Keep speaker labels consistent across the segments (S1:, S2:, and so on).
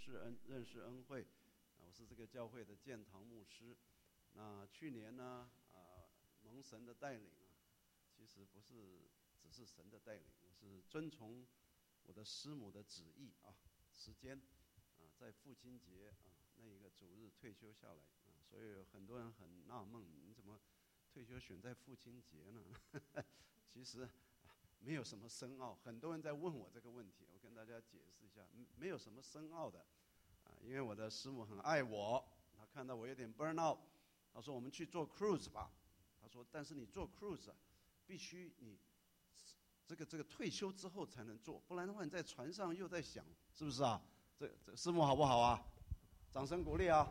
S1: 认识恩惠，我是这个教会的建堂牧师。那去年呢，蒙神的带领啊，其实不是只是神的带领，我是遵从我的师母的旨意啊，时间在父亲节那一个主日退休下来所以很多人很纳闷，你怎么退休选在父亲节呢？其实没有什么深奥，很多人在问我这个问题，我跟大家解释一下，没有什么深奥的因为我的师母很爱我，她看到我有点 burn out， 她说我们去做 cruise 吧。她说但是你做 cruise必须你这个退休之后才能做，不然的话你在船上又在想，是不是啊？这师母好不好啊？掌声鼓励啊！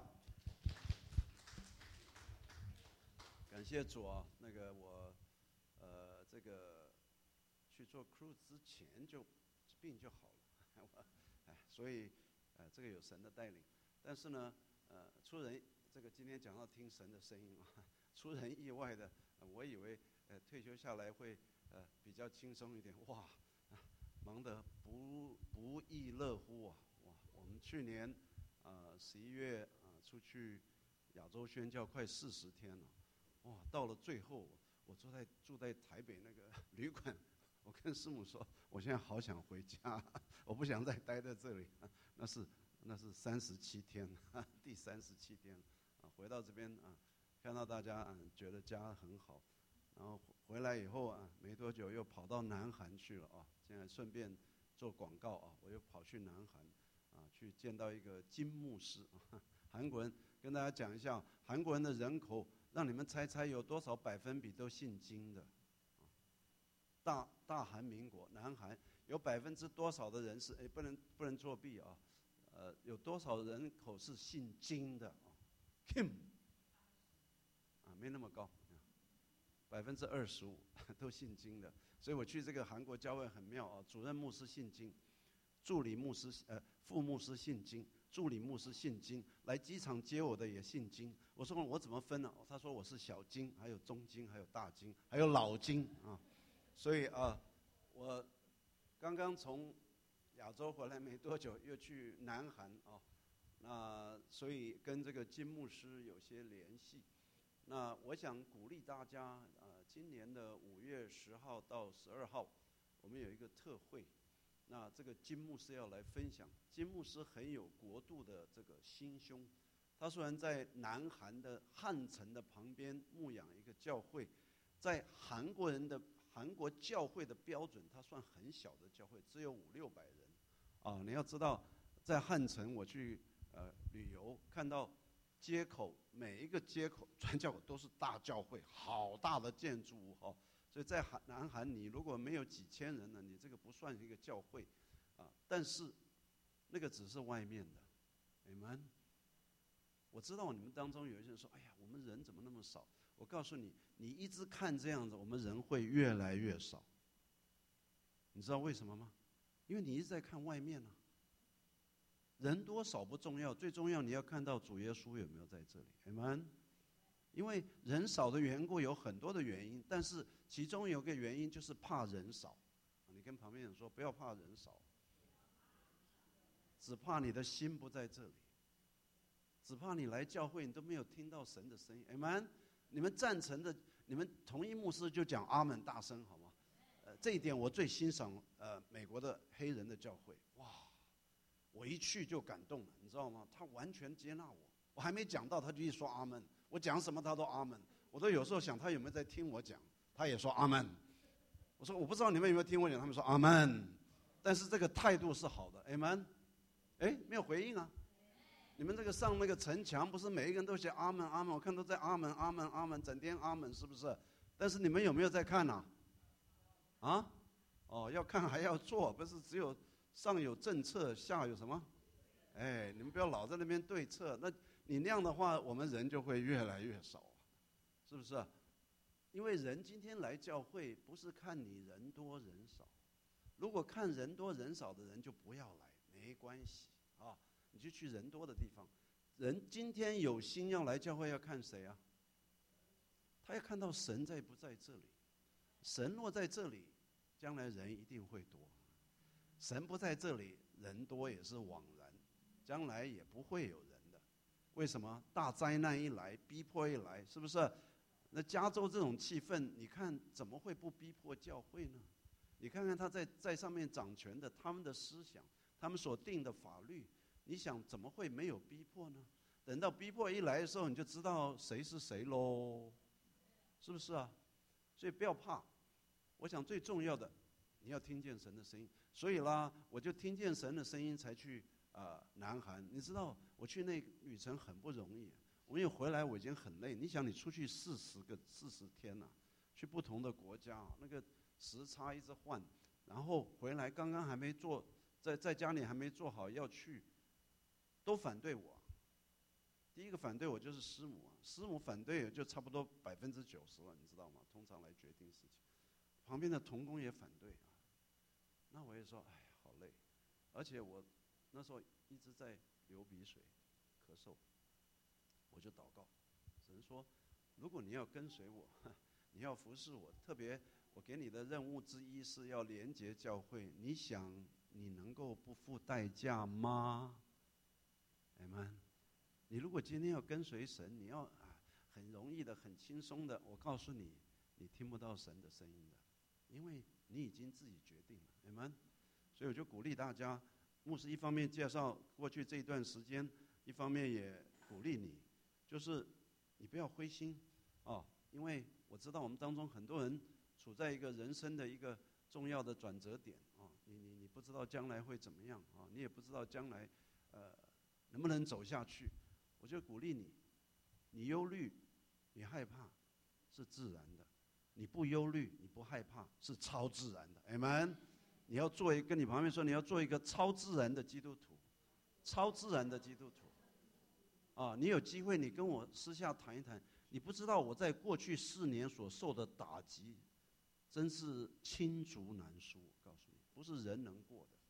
S1: 感谢主啊，那个我这个去做 cruise 之前就病就好了，所以这个有神的带领。但是呢，出人这个今天讲到听神的声音出人意外的，我以为退休下来会比较轻松一点，哇，忙得不亦乐乎啊！哇，我们去年11月出去亚洲宣教快40天了，哇，到了最后我住在台北那个旅馆，我跟师母说，我现在好想回家，我不想再待在这里。那是37天，第37天回到这边看到大家觉得家很好，然后回来以后没多久又跑到南韩去了现在顺便做广告我又跑去南韩去见到一个金牧师韩国人。跟大家讲一下，韩国人的人口，让你们猜猜有多少%都信经的？大韩民国南韩有多少的人是不能作弊有多少人口是信经的？Kim 没那么高，25%都信经的。所以我去这个韩国教会很妙主任牧师信经，助理牧师副牧师信经，助理牧师信经，来机场接我的也信经。我说我怎么分呢？他说我是小经，还有中经，还有大经，还有老经所以我刚刚从亚洲回来没多久，又去南韩那所以跟这个金牧师有些联系。那我想鼓励大家今年的5月10号到12号，我们有一个特会。那这个金牧师要来分享，金牧师很有国度的这个心胸。他虽然在南韩的汉城的旁边牧养一个教会，在韩国教会的标准，他算很小的教会，只有500-600人你要知道，在汉城我去旅游，看到街口每一个街口传教口都是大教会，好大的建筑物所以在南韩你如果没有几千人呢，你这个不算一个教会但是那个只是外面的，Amen。我知道你们当中有一些人说，哎呀，我们人怎么那么少？我告诉你，你一直看这样子，我们人会越来越少。你知道为什么吗？因为你一直在看外面人多少不重要，最重要你要看到主耶稣有没有在这里 ，Amen。因为人少的缘故有很多的原因，但是其中有个原因就是怕人少。你跟旁边人说，不要怕人少，只怕你的心不在这里，只怕你来教会你都没有听到神的声音 ，Amen。你们赞成的，你们同一牧师就讲阿们大声好吗？这一点我最欣赏美国的黑人的教会，哇，我一去就感动了，你知道吗？他完全接纳我还没讲到他就一说阿们，我讲什么他都阿们，我都有时候想他有没有在听我讲，他也说阿们。我说我不知道你们有没有听我讲，他们说阿们，但是这个态度是好的 ，Amen。没有回应你们这个上那个城墙，不是每一个人都写阿门阿门？我看都在阿门阿门阿门，整天阿门，是不是？但是你们有没有在看要看还要做，不是只有上有政策，下有什么？你们不要老在那边对策，那你那样的话，我们人就会越来越少是不是？因为人今天来教会，不是看你人多人少。如果看人多人少的人就不要来，没关系你就去人多的地方。人今天有心要来教会，要看谁他要看到神在不在这里。神若在这里，将来人一定会多；神不在这里，人多也是枉然。 将来也不会有人的。为什么？大灾难一来，逼迫一来，是不是？那加州这种气氛，你看怎么会不逼迫教会呢？你看看他在上面掌权的，他们的思想，他们所定的法律，你想怎么会没有逼迫呢？等到逼迫一来的时候，你就知道谁是谁喽，是不是啊？所以不要怕。我想最重要的，你要听见神的声音。所以啦，我就听见神的声音才去南韩。你知道我去那旅程很不容易，我一回来我已经很累。你想你出去40天啊，去不同的国家，那个时差一直换，然后回来刚刚还没做，在家里还没做好要去，都反对我。第一个反对我就是师母啊，师母反对就差不多90%了，你知道吗？通常来决定事情，旁边的同工也反对啊。那我也说，哎呀，好累，而且我那时候一直在流鼻水、咳嗽，我就祷告，神说，如果你要跟随我，你要服侍我，特别我给你的任务之一是要连结教会，你想你能够不付代价吗？阿们。你如果今天要跟随神，你要很容易的、很轻松的，我告诉你，你听不到神的声音的，因为你已经自己决定了，阿们。所以我就鼓励大家，牧师一方面介绍过去这一段时间，一方面也鼓励你，就是你不要灰心啊，因为我知道我们当中很多人处在一个人生的一个重要的转折点啊，你不知道将来会怎么样啊，你也不知道将来能不能走下去。我就鼓励你，你忧虑，你害怕，是自然的；你不忧虑，你不害怕，是超自然的。Amen。你要做跟你旁边说，你要做一个超自然的基督徒，超自然的基督徒。啊，你有机会，你跟我私下谈一谈。你不知道我在过去4年所受的打击，真是罄竹难书。我告诉你，不是人能过的。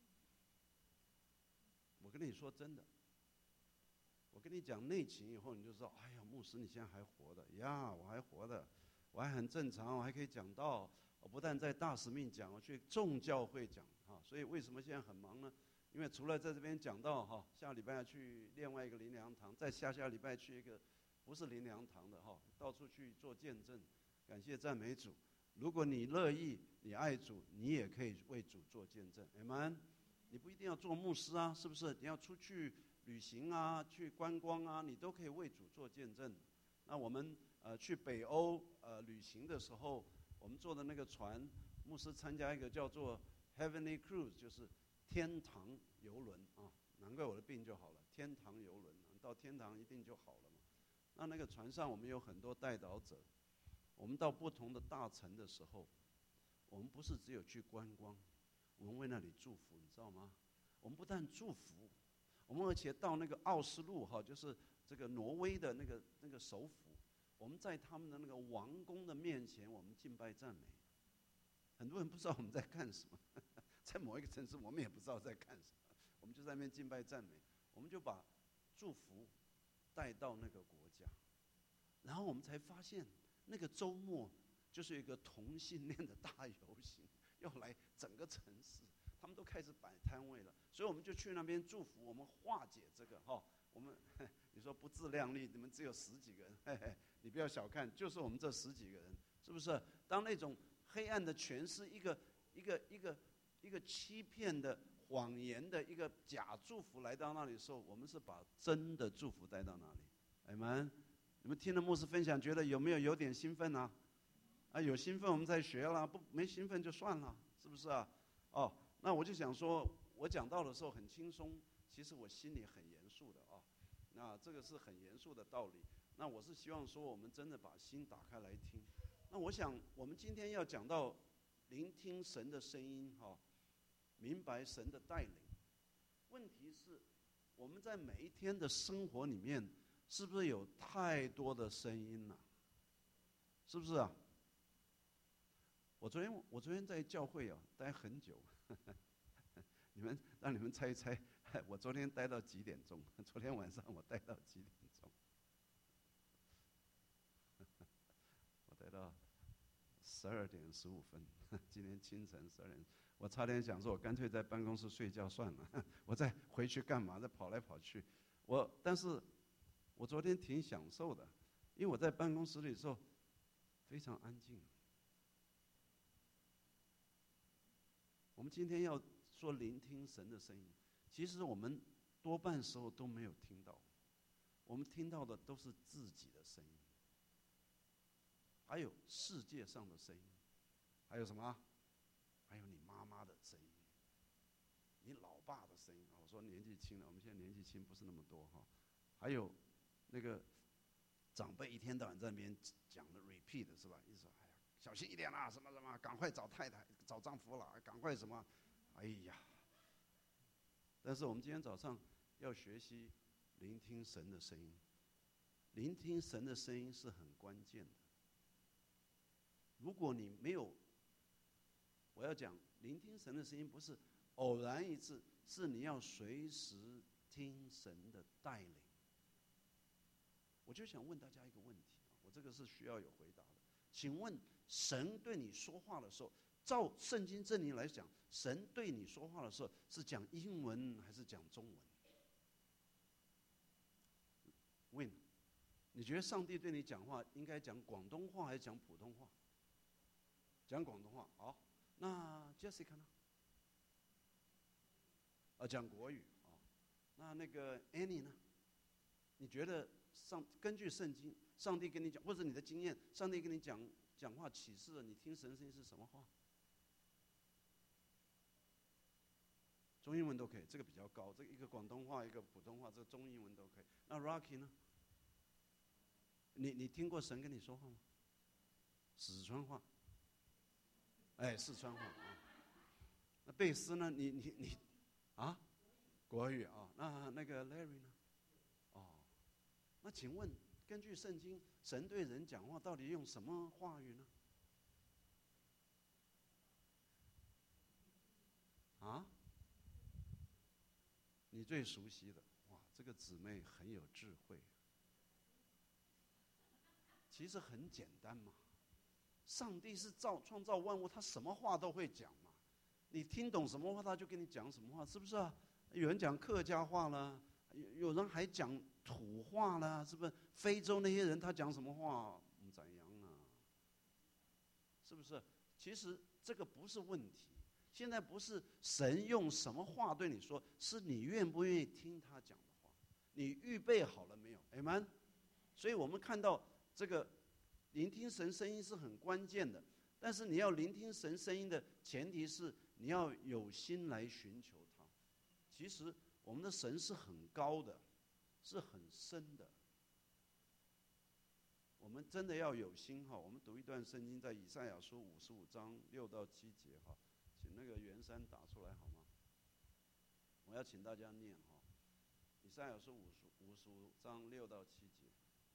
S1: 我跟你说真的。我跟你讲内情以后，你就知道，哎呀，牧师你现在还活的呀，我还活的，我还很正常，我还可以讲道。我不但在大使命讲，我去众教会讲啊。所以为什么现在很忙呢？因为除了在这边讲道哈，下礼拜去另外一个灵粮堂，再下礼拜去一个不是灵粮堂的哈，到处去做见证，感谢赞美主。如果你乐意，你爱主，你也可以为主做见证。Amen。你不一定要做牧师啊，是不是？你要出去旅行啊，去观光啊，你都可以为主做见证。那我们去北欧旅行的时候，我们坐的那个船，牧师参加一个叫做 Heavenly Cruise， 就是天堂游轮啊。难怪我的病就好了，天堂游轮，到天堂一定就好了嘛。那个船上我们有很多代祷者，我们到不同的大城的时候，我们不是只有去观光，我们为那里祝福，你知道吗？我们不但祝福，我们而且到那个奥斯陆哈，就是这个挪威的那个首府，我们在他们的那个王宫的面前，我们敬拜赞美。很多人不知道我们在干什么，在某一个城市，我们也不知道在干什么，我们就在那边敬拜赞美，我们就把祝福带到那个国家，然后我们才发现，那个周末就是一个同性恋的大游行。要来整个城市，他们都开始摆摊位了，所以我们就去那边祝福，我们化解这个哈。我们你说不自量力，你们只有10几个人，嘿嘿，你不要小看，就是我们这10几个人，是不是？当那种黑暗的权势，一个欺骗的谎言的一个假祝福来到那里的时候，我们是把真的祝福带到哪里？你们听了牧师分享，觉得有点兴奋啊？有兴奋我们再学啦，没兴奋就算了，是不是啊？哦，那我就想说，我讲到的时候很轻松，其实我心里很严肃的啊。那这个是很严肃的道理。那我是希望说，我们真的把心打开来听。那我想，我们今天要讲到聆听神的声音哈，明白神的带领。问题是，我们在每一天的生活里面，是不是有太多的声音了？是不是啊？我昨天在教会待很久，让你们猜一猜，我昨天待到几点钟？昨天晚上我待到几点钟？我待到12点15分，今天清晨12点。 我差点想说，我干脆在办公室睡觉算了，我再回去干嘛？再跑来跑去。但是我昨天挺享受的，因为我在办公室里的时候非常安静。我们今天要说聆听神的声音，其实我们多半时候都没有听到，我们听到的都是自己的声音，还有世界上的声音，还有什么？还有你妈妈的声音，你老爸的声音。我说年纪轻了，我们现在年纪轻不是那么多哈。还有那个长辈一天到晚在那边讲的 repeat 是吧？一直说哎呀小心一点啦，什么什么，赶快找太太找丈夫了，赶快什么，哎呀。但是我们今天早上要学习聆听神的声音，聆听神的声音是很关键的。如果你没有，我要讲聆听神的声音不是偶然一次，是你要随时听神的带领。我就想问大家一个问题，我这个是需要有回答的。请问神对你说话的时候，照圣经真理来讲，神对你说话的时候是讲英文还是讲中文？问，你觉得上帝对你讲话应该讲广东话还是讲普通话？讲广东话。好，那 Jessica 呢？讲国语。那个 Annie 呢？你觉得根据圣经，上帝跟你讲，或者你的经验，上帝跟你讲话启示了，你听神声音是什么话？中英文都可以，这个比较高。这个一个广东话，一个普通话，这个中英文都可以。那 Rocky 呢？你听过神跟你说话吗？四川话。四川话啊。那贝斯呢？你啊，国语啊。那个 Larry 呢？那请问，根据圣经，神对人讲话到底用什么话语呢？你最熟悉的，哇，这个姊妹很有智慧。其实很简单嘛，上帝是创造万物，他什么话都会讲嘛。你听懂什么话，他就跟你讲什么话，是不是啊？有人讲客家话啦，有人还讲土话啦，是不是？非洲那些人他讲什么话，不怎样啊？是不是？其实这个不是问题。现在不是神用什么话对你说，是你愿不愿意听他讲的话，你预备好了没有 ？Amen。所以我们看到这个聆听神声音是很关键的，但是你要聆听神声音的前提是你要有心来寻求他。其实我们的神是很高的，是很深的。我们真的要有心哈。我们读一段圣经，在以赛亚书55章6到7节哈。请那个袁山打出来好吗？我要请大家念哈，以赛亚书55章6到7节。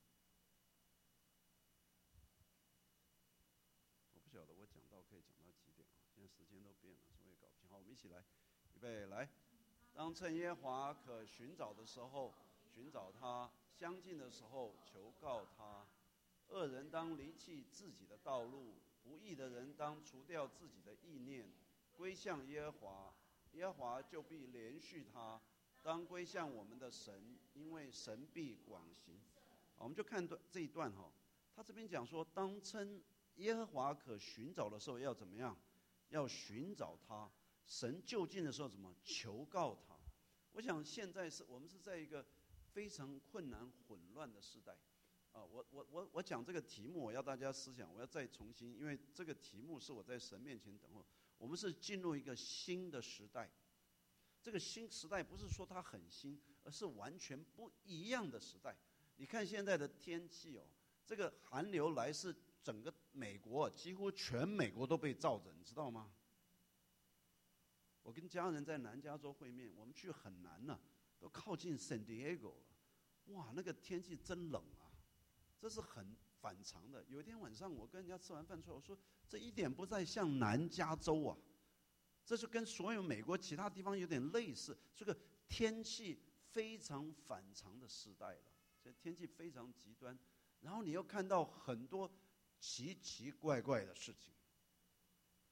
S1: 我不晓得我讲到可以讲到几点啊？现在时间都变了，所以搞不清。好，我们一起来，预备来。当趁耶和华可寻找的时候，寻找他；相近的时候，求告他。恶人当离弃自己的道路，不义的人当除掉自己的意念。归向耶和华，耶和华就必连续他。当归向我们的神，因为神必广行。好，我们就看这一段哈。他这边讲说，当称耶和华可寻找的时候，要怎么样？要寻找他。神就近的时候，怎么求告他？我想现在我们是在一个非常困难混乱的时代。我讲这个题目，我要大家思想，我要再重新，因为这个题目是我在神面前等候。我们是进入一个新的时代，这个新时代不是说它很新，而是完全不一样的时代。你看现在的天气哦，这个寒流来是整个美国，几乎全美国都被罩着，你知道吗？我跟家人在南加州会面，我们去很难呢，都靠近 San Diego 了，哇，那个天气真冷啊，这是很反常的。有一天晚上，我跟人家吃完饭出来，我说这一点不再像南加州啊，这就跟所有美国其他地方有点类似。这个天气非常反常的时代了，这天气非常极端，然后你又看到很多奇奇怪怪的事情。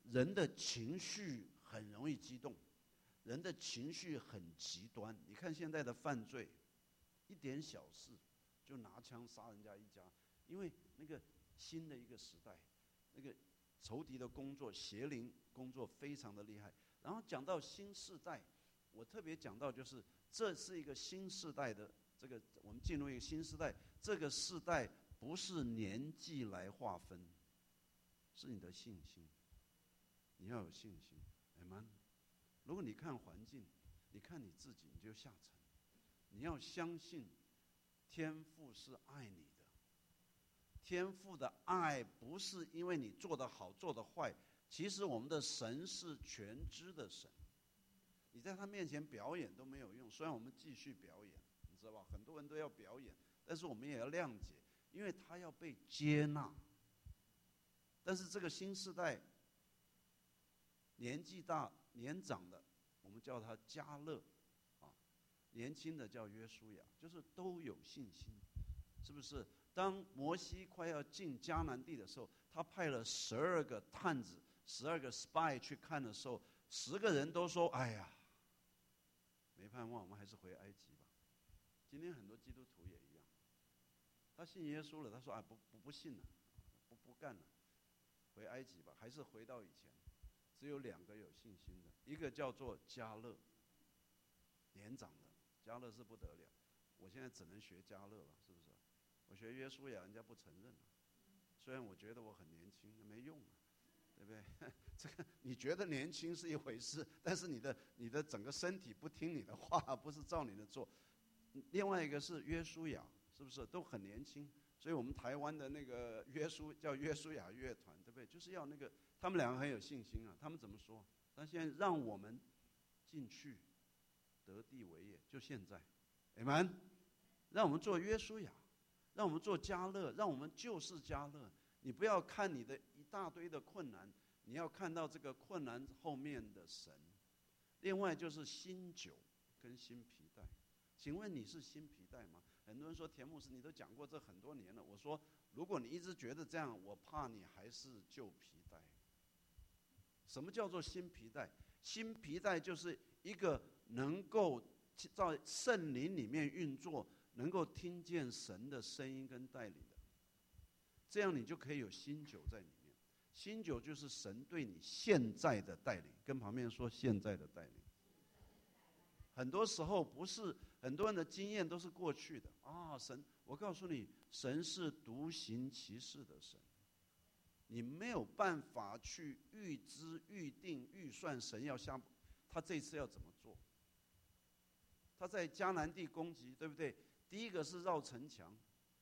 S1: 人的情绪很容易激动，人的情绪很极端。你看现在的犯罪，一点小事就拿枪杀人家一家，因为那个新的一个时代，那个仇敌的工作、邪灵工作非常的厉害。然后讲到新世代，我特别讲到就是这是一个新世代的这个，我们进入一个新世代，这个世代不是年纪来划分，是你的信心，你要有信心。Amen。如果你看环境，你看你自己，你就下沉。你要相信，天父是爱你的。天父的爱不是因为你做得好做得坏，其实我们的神是全知的神。你在他面前表演都没有用，虽然我们继续表演，你知道吧？很多人都要表演，但是我们也要谅解，因为他要被接纳。但是这个新世代，年纪大、年长的，我们叫他加勒，年轻的叫约书亚，就是都有信心，是不是？当摩西快要进迦南地的时候，他派了12个探子、12个 spy 去看的时候，10个人都说：“哎呀，没盼望，我们还是回埃及吧。”今天很多基督徒也一样，他信耶稣了，他说：“啊，不信了，不干了，回埃及吧，还是回到以前。”只有2个有信心的，一个叫做加勒，年长的加勒是不得了，我现在只能学加勒了，是不是？我学约书亚，人家不承认了。虽然我觉得我很年轻，没用啊，对不对？这个你觉得年轻是一回事，但是你的整个身体不听你的话，不是照你的做。另外一个是约书亚，是不是都很年轻？所以我们台湾的那个叫约书亚乐团，对不对？就是要那个他们2个很有信心啊。他们怎么说？他现在让我们进去得地为业，就现在 ，Amen。让我们做约书亚，让我们做加勒，让我们就是加勒。你不要看你的一大堆的困难，你要看到这个困难后面的神。另外就是新酒跟新皮带。请问你是新皮带吗？很多人说田牧师，你都讲过这很多年了。我说，如果你一直觉得这样，我怕你还是旧皮带。什么叫做新皮带？新皮带就是一个能够在圣灵里面运作，能够听见神的声音跟带领的，这样你就可以有新酒在里面。新酒就是神对你现在的带领，跟旁边说现在的带领。很多时候不是很多人的经验都是过去的啊。神，我告诉你，神是独行其事的神，你没有办法去预知、预定、预算神要他这次要怎么做。他在迦南地攻击，对不对？第一个是绕城墙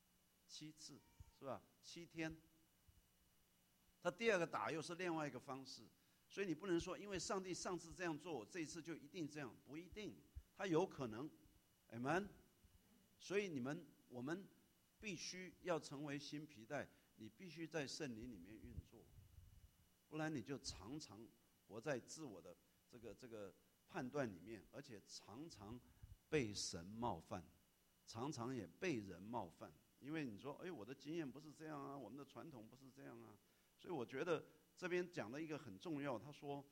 S1: 7次，是吧？7天。他第2个打又是另外一个方式。所以你不能说，因为上帝上次这样做，我这一次就一定这样，不一定，他有可能 ，Amen。所以我们必须要成为新皮带，你必须在圣灵里面运作，不然你就常常活在自我的这个判断里面，而且常常被神冒犯，常常也被人冒犯，因为你说，哎，我的经验不是这样啊，我们的传统不是这样啊，所以我觉得。这边讲了一个很重要，他说，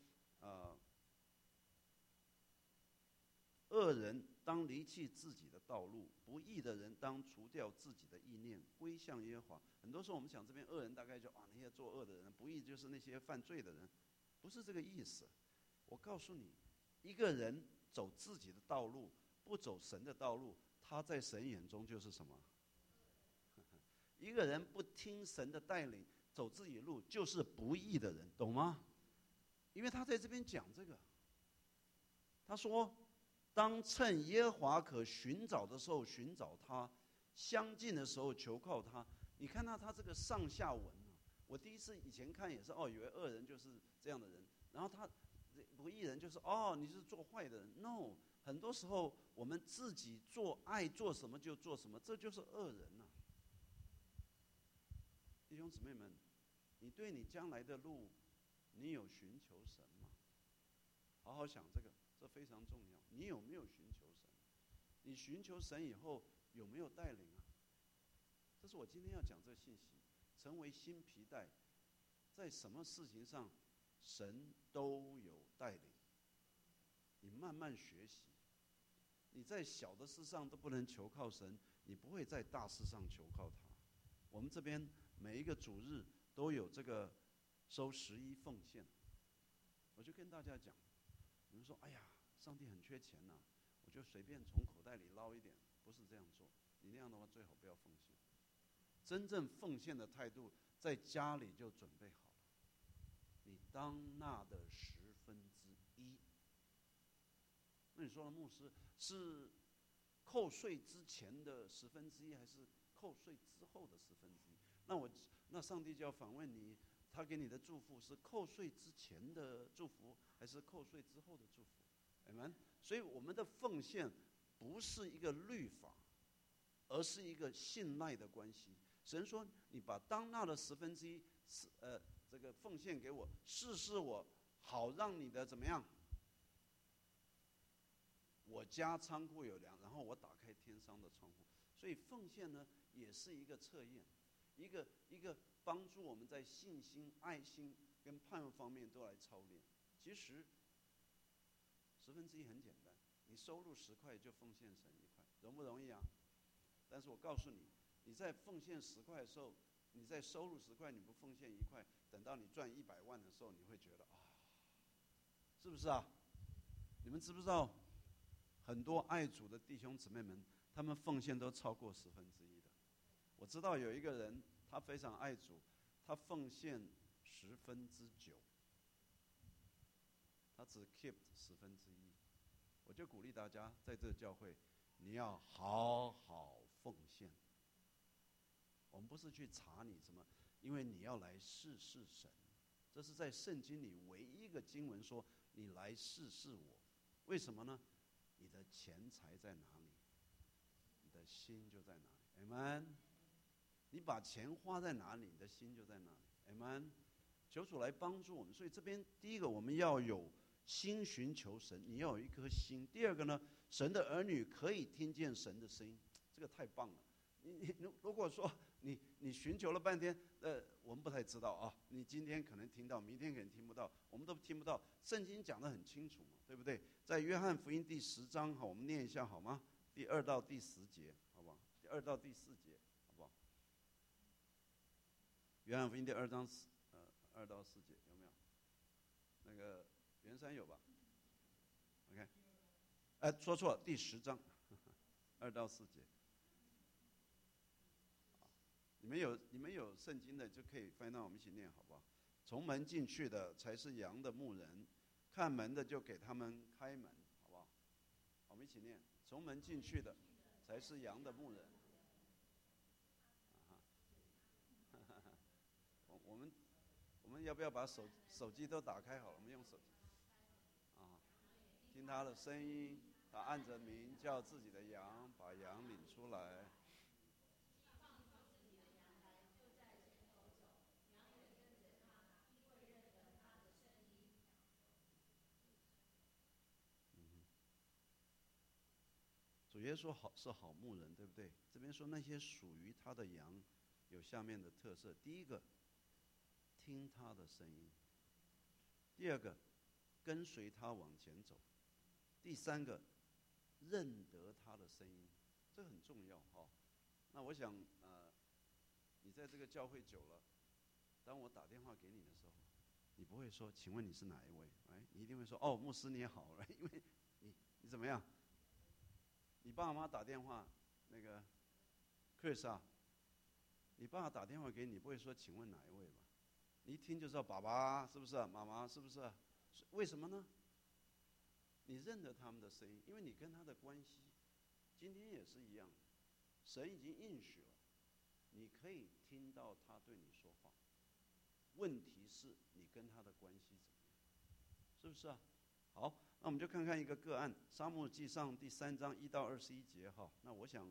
S1: 恶人当离弃自己的道路，不义的人当除掉自己的意念，归向耶和华。很多时候我们想这边恶人大概就那些作恶的人，不义就是那些犯罪的人，不是这个意思。我告诉你，一个人走自己的道路，不走神的道路，他在神眼中就是什么？一个人不听神的带领，走自己的路，就是不义的人，懂吗？因为他在这边讲这个，他说，当趁耶和华可寻找的时候寻找他，相近的时候求靠他。你看到他这个上下文啊，我第一次以前看也是以为恶人就是这样的人，然后他不义人就是你是做坏的人。No， 很多时候我们自己爱做什么就做什么，这就是恶人啊。弟兄姊妹们，你对你将来的路，你有寻求神吗？好好想这个，这非常重要。你有没有寻求神？你寻求神以后有没有带领啊？这是我今天要讲这个信息。成为新皮带，在什么事情上神都有带领。你慢慢学习，你在小的事上都不能求靠神，你不会在大事上求靠他。我们这边每一个主日都有这个收11奉献，我就跟大家讲，你们说哎呀，上帝很缺钱呐，我就随便从口袋里捞一点，不是这样做。你那样的话最好不要奉献。真正奉献的态度，在家里就准备好了。你当纳的1/10。那你说了，牧师是扣税之前的1/10，还是扣税之后的1/10？那上帝就要反问你，他给你的祝福是扣税之前的祝福，还是扣税之后的祝福？Amen。所以我们的奉献不是一个律法，而是一个信赖的关系。神说：“你把当纳的1/10，这个奉献给我，试试我，好让你的怎么样？我家仓库有粮，然后我打开天上的窗户。所以奉献呢，也是一个测验，一个帮助我们在信心、爱心跟盼望方面都来操练。其实1/10很简单，你收入10块就奉献神1块，容不容易啊？但是我告诉你，你在奉献10块的时候，你在收入10块，你不奉献1块，等到你赚100万的时候，你会觉得啊，是不是啊？你们知不知道？很多爱主的弟兄姊妹们，他们奉献都超过1/10的。我知道有一个人，他非常爱主，他奉献9/10，他只 keep1/10。我就鼓励大家，在这个教会，你要好好奉献。我们不是去查你什么，因为你要来试试神。这是在圣经里唯一一个经文说，你来试试我。为什么呢？你的钱财在哪里，你的心就在哪里。Amen。你把钱花在哪里，你的心就在哪里。Amen。求主来帮助我们。所以这边第一个，我们要有心寻求神，你要有一颗心。第二个呢，神的儿女可以听见神的声音，这个太棒了。你如果说你寻求了半天，我们不太知道啊。你今天可能听到，明天可能听不到，我们都听不到。圣经讲得很清楚嘛，对不对？在约翰福音第10章，好，我们念一下好吗？第2到第10节，好不好？第2到第4节，好不好？约翰福音第2章2到4节有没有？那个袁山有吧 ？OK， 说错了，第10章2到4节。你们有圣经的就可以翻到，我们一起念好不好？从门进去的才是羊的牧人，看门的就给他们开门，好不好？我们一起念：从门进去的才是羊的牧人。我们要不要把手机都打开好了？我们用手机啊，听他的声音，他按着名叫自己的羊，把羊领出来。主耶稣是好牧人，对不对？这边说那些属于他的羊，有下面的特色：第一个，听他的声音；第二个，跟随他往前走；第三个，认得他的声音，这很重要哈。那我想，你在这个教会久了，当我打电话给你的时候，你不会说，请问你是哪一位？哎，你一定会说，哦，牧师你好，因为你怎么样？你爸爸妈妈打电话，那个 Chris 啊，你爸爸打电话给你，不会说请问哪一位吧？你一听就知道爸爸是不是？妈妈是不是？为什么呢？你认得他们的声音，因为你跟他的关系，今天也是一样，神已经应许了，你可以听到他对你说话。问题是你跟他的关系怎么样？是不是啊？好，那我们就看看一个个案，《撒母耳记上》第3章1到21节哈。那我想，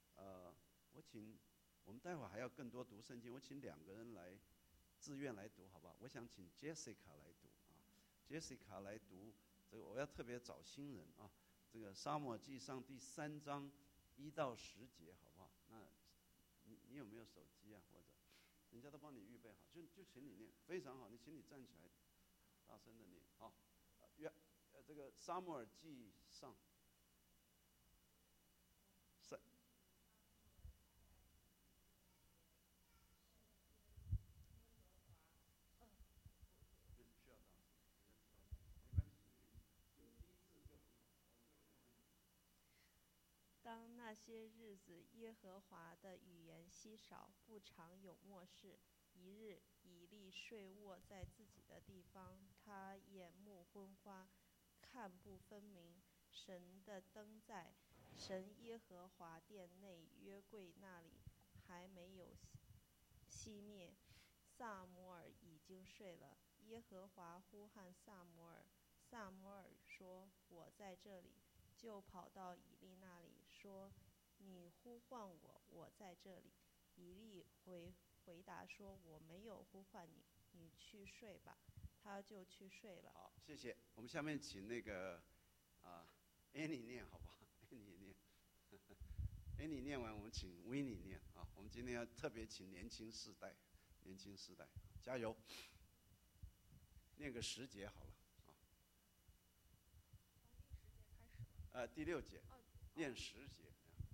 S1: 我们待会儿还要更多读圣经，我请2个人来自愿来读，好不好？我想请 Jessica 来读啊 ，Jessica 来读这个，我要特别找新人啊。这个《撒母耳记上》第3章1到10节，好不好？那你有没有手机啊？或者人家都帮你预备好，就请你念，非常好。你请你站起来。 大声的念。好，这个撒母耳记上3。
S2: 当那些日子，耶和华的语言稀少，不常有默示。一日，以利睡卧在自己的地方，他眼目昏花，看不分明。神的灯在神耶和华殿内约柜那里还没有熄灭，撒母耳已经睡了。耶和华呼喊撒母耳，撒母耳说：“我在这里。”就跑到以利那里说：“你呼唤我，我在这里。”以利回答说：“我没有呼唤你，你去睡吧。”他就去睡了。
S1: 好，谢谢。我们下面请那个Annie 念好不好？Annie 念，Annie 念完，我们请 Winnie 念啊。我们今天要特别请年轻世代加油，念个10节好了啊。
S3: 从第10节开始吗？
S1: 第6节，念10节。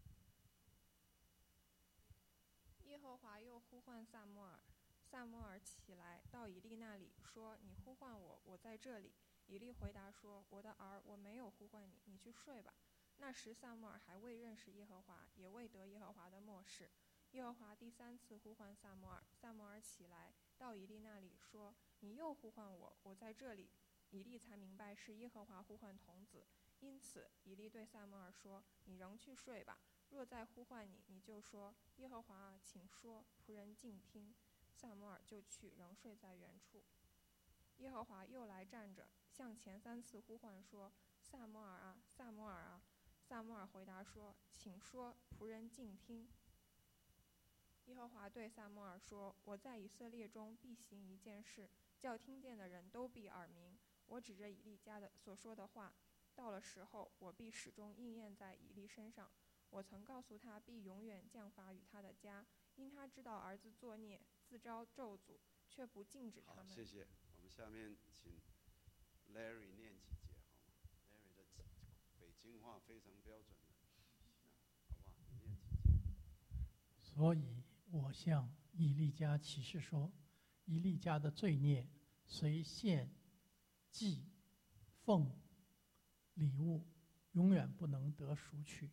S3: 耶和华又呼唤撒母耳，撒母耳起来到以利那里说：“你呼唤我，我在这里。”以利回答说：“我的儿，我没有呼唤你，你去睡吧。”那时撒母耳还未认识耶和华，也未得耶和华的默示。耶和华第3次呼唤撒母耳，撒母耳起来到以利那里说：“你又呼唤我，我在这里。”以利才明白是耶和华呼唤童子，因此以利对撒母耳说：“你仍去睡吧。若再呼唤你，你就说：耶和华啊，请说，仆人静听。”撒母耳就去，仍睡在原处。耶和华又来站着，向前3次呼唤说：“撒母耳啊，撒母耳啊！”撒母耳回答说：“请说，仆人静听。”耶和华对撒母耳说：“我在以色列中必行一件事，叫听见的人都必耳鸣。我指着以利家的所说的话，到了时候，我必始终应验在以利身上。我曾告诉他，必永远降罚与他的家，因他知道儿子作孽，自招咒诅，却不禁止他们。”
S1: 好，谢谢。我们下面请 Larry 念几节好吗 ？Larry 的北京话非常标准的，好不好？你念几节？
S4: 所以我向以利家起誓说，以利家的罪孽，随献祭奉礼物，永远不能得赎去。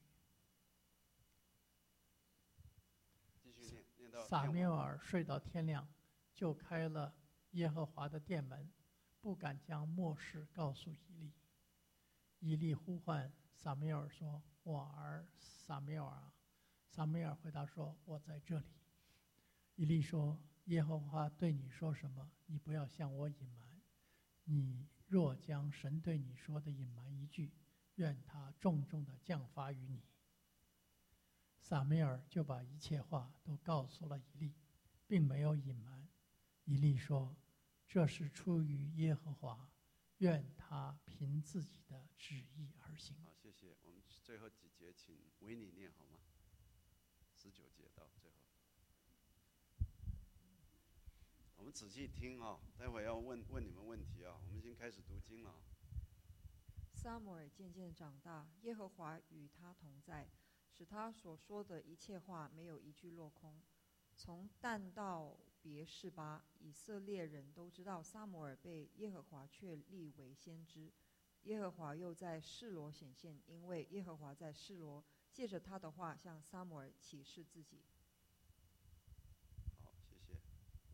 S1: 继续念到
S4: 撒母耳睡到天亮，就开了耶和华的殿门，不敢将默示告诉以利。以利呼唤撒母耳说：“我儿撒母耳啊！”撒母耳回答说：“我在这里。”以利说：“耶和华对你说什么？你不要向我隐瞒。你若将神对你说的隐瞒一句，愿他重重的降罚于你。”撒母耳就把一切话都告诉了以利，并没有隐瞒。以利说：“这是出于耶和华，愿他凭自己的旨意而行。”
S1: 好，谢谢。我们最后几节请维尼念好吗？19节到最后。我们仔细听啊，待会要问你们问题啊。我们已经开始读经了。
S5: 撒母耳渐渐长大，耶和华与他同在，使他所说的一切话没有一句落空。从但到别是巴，以色列人都知道撒母耳被耶和华确立为先知。耶和华又在示罗显现，因为耶和华在示罗借着他的话向撒母耳启示自己。
S1: 好，谢谢。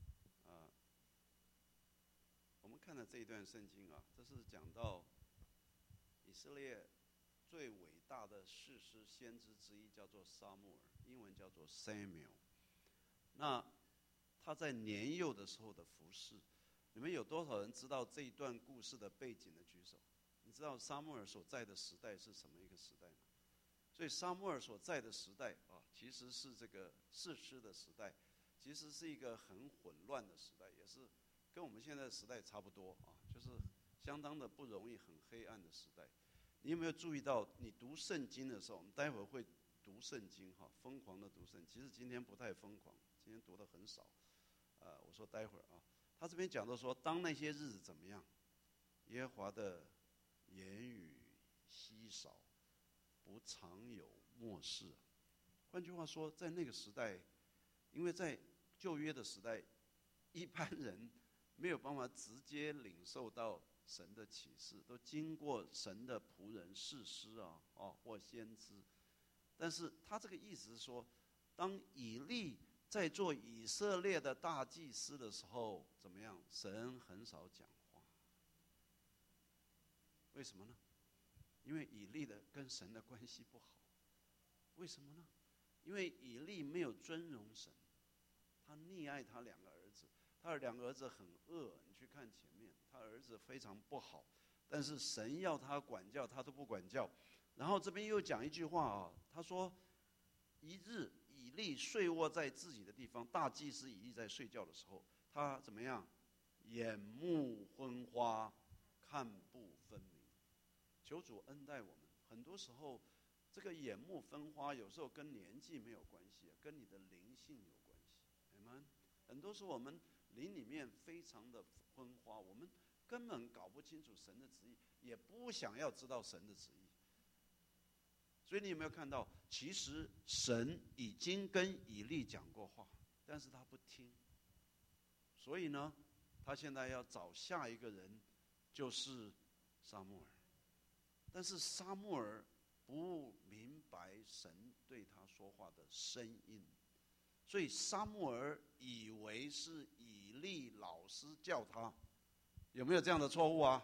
S1: 我们看了这一段圣经啊，这是讲到以色列最伟大的士师先知之一，叫做撒母耳，英文叫做 Samuel。那他在年幼的时候的服事，你们有多少人知道这一段故事的背景的？举手。你知道撒母耳所在的时代是什么一个时代吗？所以撒母耳所在的时代啊，其实是这个士师的时代，其实是一个很混乱的时代，也是跟我们现在的时代差不多啊，就是相当的不容易、很黑暗的时代。你有没有注意到，你读圣经的时候，我们待会儿会读圣经哈，疯狂的读圣经。其实今天不太疯狂，今天读的很少。我说待会儿啊，他这边讲到说，当那些日子怎么样？ 耶和华的言语稀少，不常有默示。换句话说，在那个时代，因为在旧约的时代，一般人没有办法直接领受到神的启示，都经过神的仆人士师或先知。但是他这个意思是说，当以利在做以色列的大祭司的时候，怎么样？神很少讲话。为什么呢？因为以利的跟神的关系不好。为什么呢？因为以利没有尊荣神，他溺爱他两个儿子，他的两个儿子很恶，你去看前面，他儿子非常不好，但是神要他管教，他都不管教。然后这边又讲一句话他说：一日以利睡卧在自己的地方，大祭司以利在睡觉的时候，他怎么样？眼目昏花，看不分明。求主恩待我们。很多时候，这个眼目分花，有时候跟年纪没有关系，跟你的灵性有关系。Amen。很多时候我们灵里面非常的昏花，我们根本搞不清楚神的旨意，也不想要知道神的旨意。所以你有没有看到，其实神已经跟以利讲过话，但是他不听。所以呢，他现在要找下一个人，就是撒母耳。但是撒母耳不明白神对他说话的声音，所以撒母耳以为是以利老师叫他。有没有这样的错误啊？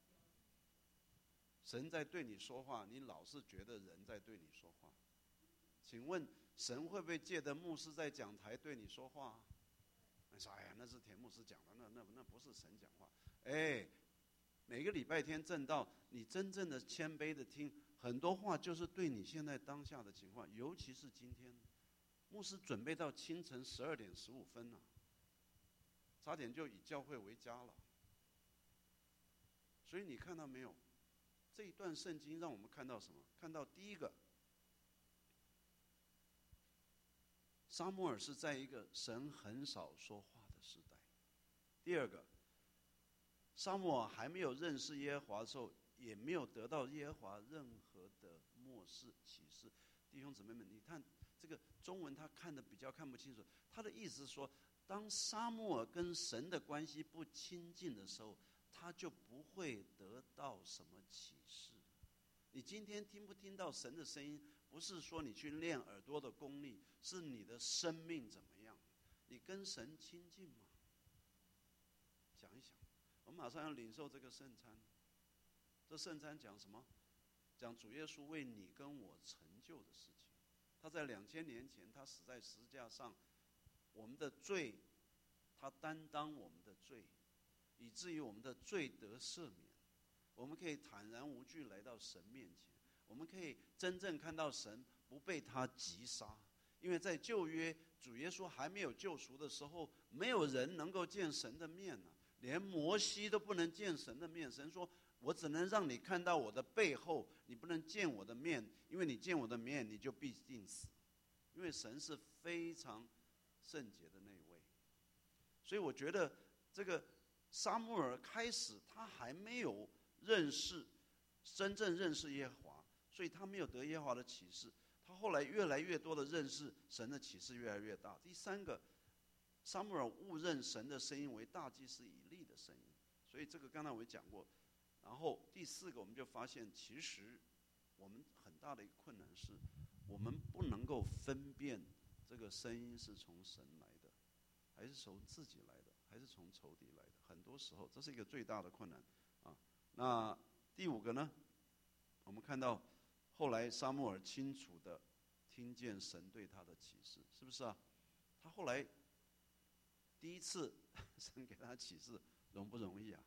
S1: 神在对你说话，你老是觉得人在对你说话。请问神会不会借着牧师在讲台对你说话？你说哎呀，那是田牧师讲的，那不是神讲话。每个礼拜天正道，你真正的谦卑的听，很多话就是对你现在当下的情况，尤其是今天，牧师准备到清晨12点15分了，差点就以教会为家了。所以你看到没有？这一段圣经让我们看到什么？看到第一个，撒母耳是在一个神很少说话的时代。第二个，撒母耳还没有认识耶和华的时候，也没有得到耶和华任何的默示启示。弟兄姊妹们，你看这个中文他看的比较看不清楚，他的意思是说，当撒母耳跟神的关系不亲近的时候，他就不会得到什么启示。你今天听不听到神的声音，不是说你去练耳朵的功力，是你的生命怎么样？你跟神亲近吗？想一想，我们马上要领受这个圣餐。这圣餐讲什么？讲主耶稣为你跟我成就的事情。他在2000年前，他死在十字架上，我们的罪，他担当我们的罪，以至于我们的罪得赦免，我们可以坦然无惧来到神面前，我们可以真正看到神，不被他击杀。因为在旧约，主耶稣还没有救赎的时候，没有人能够见神的面连摩西都不能见神的面。神说，我只能让你看到我的背后，你不能见我的面，因为你见我的面，你就必定死。因为神是非常圣洁的那一位。所以我觉得这个撒母耳开始他还没有真正认识耶和华，所以他没有得耶和华的启示。他后来越来越多的认识神的启示越来越大。第三个，撒母耳误认神的声音为大祭司以利的声音，所以这个刚才我也讲过。然后第四个，我们就发现其实我们很大的一个困难是，我们不能够分辨这个声音是从神来的，还是从自己来的，还是从仇敌来的。很多时候这是一个最大的困难啊。那第五个呢，我们看到后来撒母耳清楚的听见神对他的启示，是不是啊？他后来第一次神给他启示容不容易啊？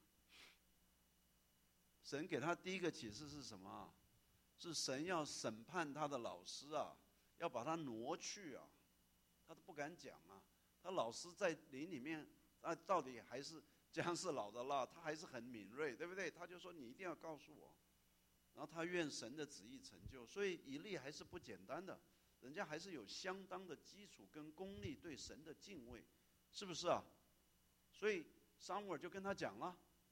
S1: 神给他第一个启示是什么啊？是神要审判他的老师啊，要把他挪去啊，他都不敢讲啊。他老师在灵里面到底还是姜是老的辣，他还是很敏锐，对不对？他就说你一定要告诉我。然后他愿神的旨意成就。所以以利还是不简单的，人家还是有相当的基础跟功力，对神的敬畏，是不是啊？所以撒母耳就跟他讲了，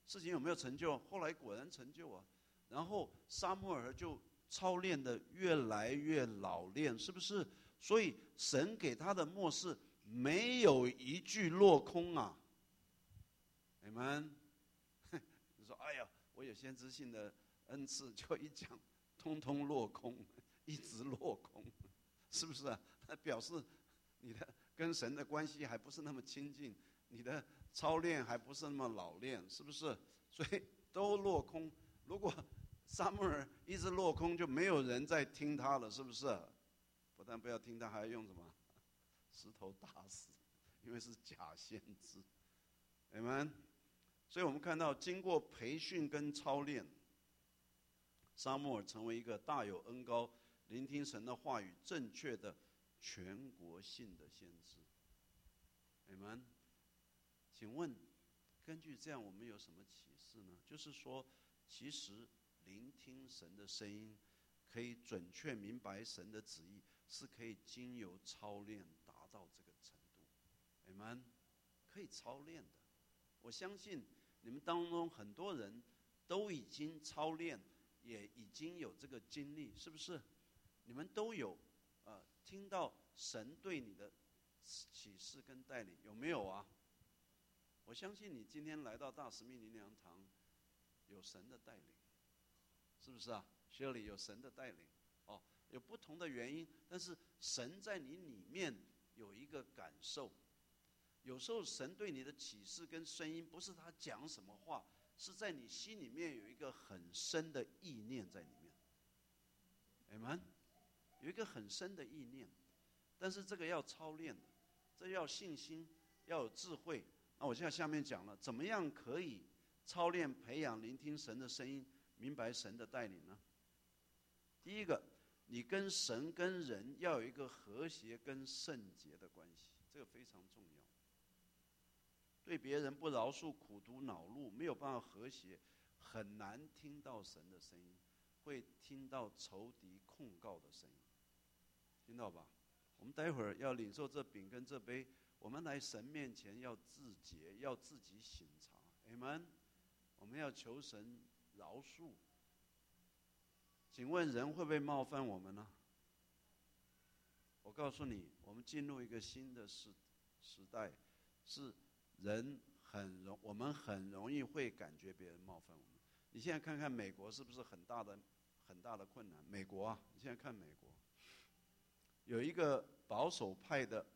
S1: 事情有没有成就？后来果然成就啊。然后撒母耳就操练的越来越老练，是不是？所以神给他的默示没有一句落空啊。你们，你说哎呀，我有先知性的恩赐，就一讲通通落空，一直落空，是不是啊？那表示你的跟神的关系还不是那么亲近，你的操练还不是那么老练，是不是？所以都落空。如果撒母耳一直落空，就没有人在听他了，是不是？不但不要听他，还要用什么？石头打死，因为是假先知。你们，所以我们看到，经过培训跟操练，撒母耳成为一个大有恩膏、聆听神的话语、正确的全国性的先知。你们，请问，根据这样，我们有什么启示呢？就是说，其实聆听神的声音，可以准确明白神的旨意，是可以经由操练达到这个程度。你们可以操练的。我相信你们当中很多人都已经操练，也已经有这个经历，是不是？你们都有听到神对你的启示跟带领，有没有啊？我相信你今天来到大使命灵粮堂，有神的带领，是不是啊？学里有神的带领，有不同的原因，但是神在你里面有一个感受。有时候神对你的启示跟声音，不是他讲什么话，是在你心里面有一个很深的意念在里面。Amen， 有一个很深的意念，但是这个要操练的，这要信心，要有智慧。那我现在下面讲了，怎么样可以操练、培养、聆听神的声音，明白神的带领呢？第一个，你跟神跟人要有一个和谐跟圣洁的关系，这个非常重要。对别人不饶恕、苦毒恼怒，没有办法和谐，很难听到神的声音，会听到仇敌控告的声音，听到吧？我们待会儿要领受这饼跟这杯，我们来神面前要自洁，要自己省察。Amen。我们要求神饶恕。请问人会不会冒犯我们呢？我告诉你，我们进入一个新的时代，是我们很容易会感觉别人冒犯我们。你现在看看美国是不是很大的困难？美国啊，你现在看美国，有一个保守派的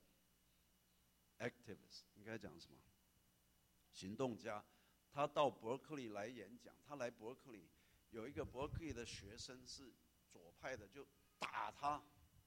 S1: activist， 应该讲什么？行动家，他到伯克利来演讲。他来伯克利，有一个伯克利的学生是左派的，就打他。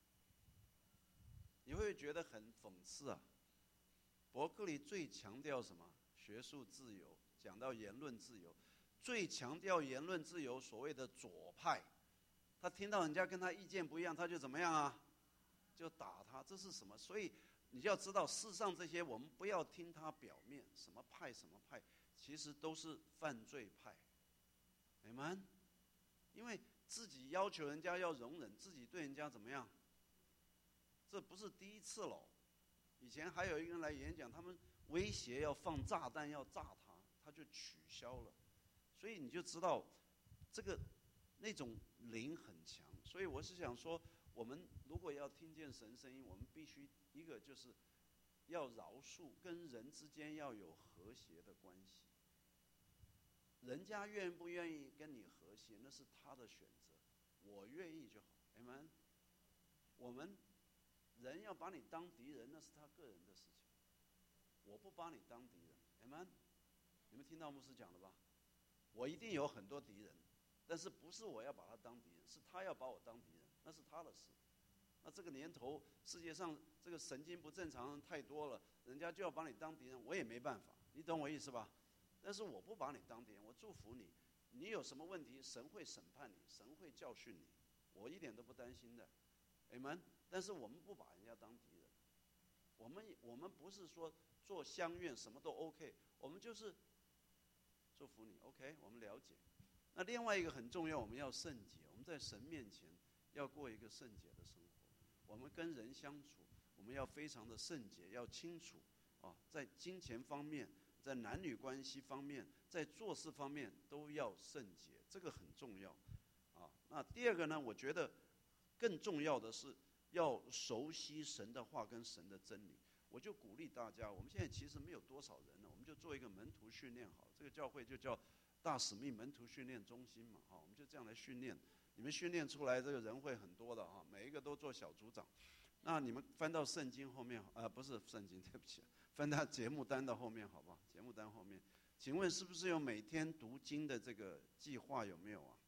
S1: 你会不会觉得很讽刺啊？伯克利最强调什么？学术自由，讲到言论自由，最强调言论自由。所谓的左派，他听到人家跟他意见不一样，他就怎么样啊？就打他。这是什么？所以你要知道，世上这些我们不要听他表面什么派什么派，其实都是犯罪派。你们，因为自己要求人家要容忍，自己对人家怎么样？这不是第一次了。以前还有一个人来演讲，他们威胁要放炸弹要炸他，他就取消了。所以你就知道这个那种灵很强。所以我是想说，我们如果要听见神声音，我们必须一个就是要饶恕，跟人之间要有和谐的关系。人家愿不愿意跟你和谐，那是他的选择，我愿意就好。Amen。我们人要把你当敌人，那是他个人的事情，我不把你当敌人。Amen。你们听到牧师讲的吧？我一定有很多敌人，但是不是我要把他当敌人，是他要把我当敌人，那是他的事。那这个年头，世界上这个神经不正常人太多了，人家就要把你当敌人，我也没办法，你懂我意思吧？但是我不把你当敌人，我祝福你。你有什么问题，神会审判你，神会教训你，我一点都不担心的。Amen。但是我们不把人家当敌人，我们不是说做相愿什么都 OK， 我们就是祝福你 OK， 我们了解。那另外一个很重要，我们要圣洁，我们在神面前要过一个圣洁的生活。我们跟人相处，我们要非常的圣洁，要清楚啊，在金钱方面在男女关系方面，在做事方面都要圣洁，这个很重要。那第二个呢，我觉得更重要的是要熟悉神的话跟神的真理。我就鼓励大家，我们现在其实没有多少人了，我们就做一个门徒训练好了。这个教会就叫大使命门徒训练中心嘛，我们就这样来训练。你们训练出来，这个人会很多的每一个都做小组长。那你们翻到圣经后面，不是圣经，对不起，翻到节目单的后面，好不好？节目单后面，请问是不是有每天读经的这个计划？有没有啊？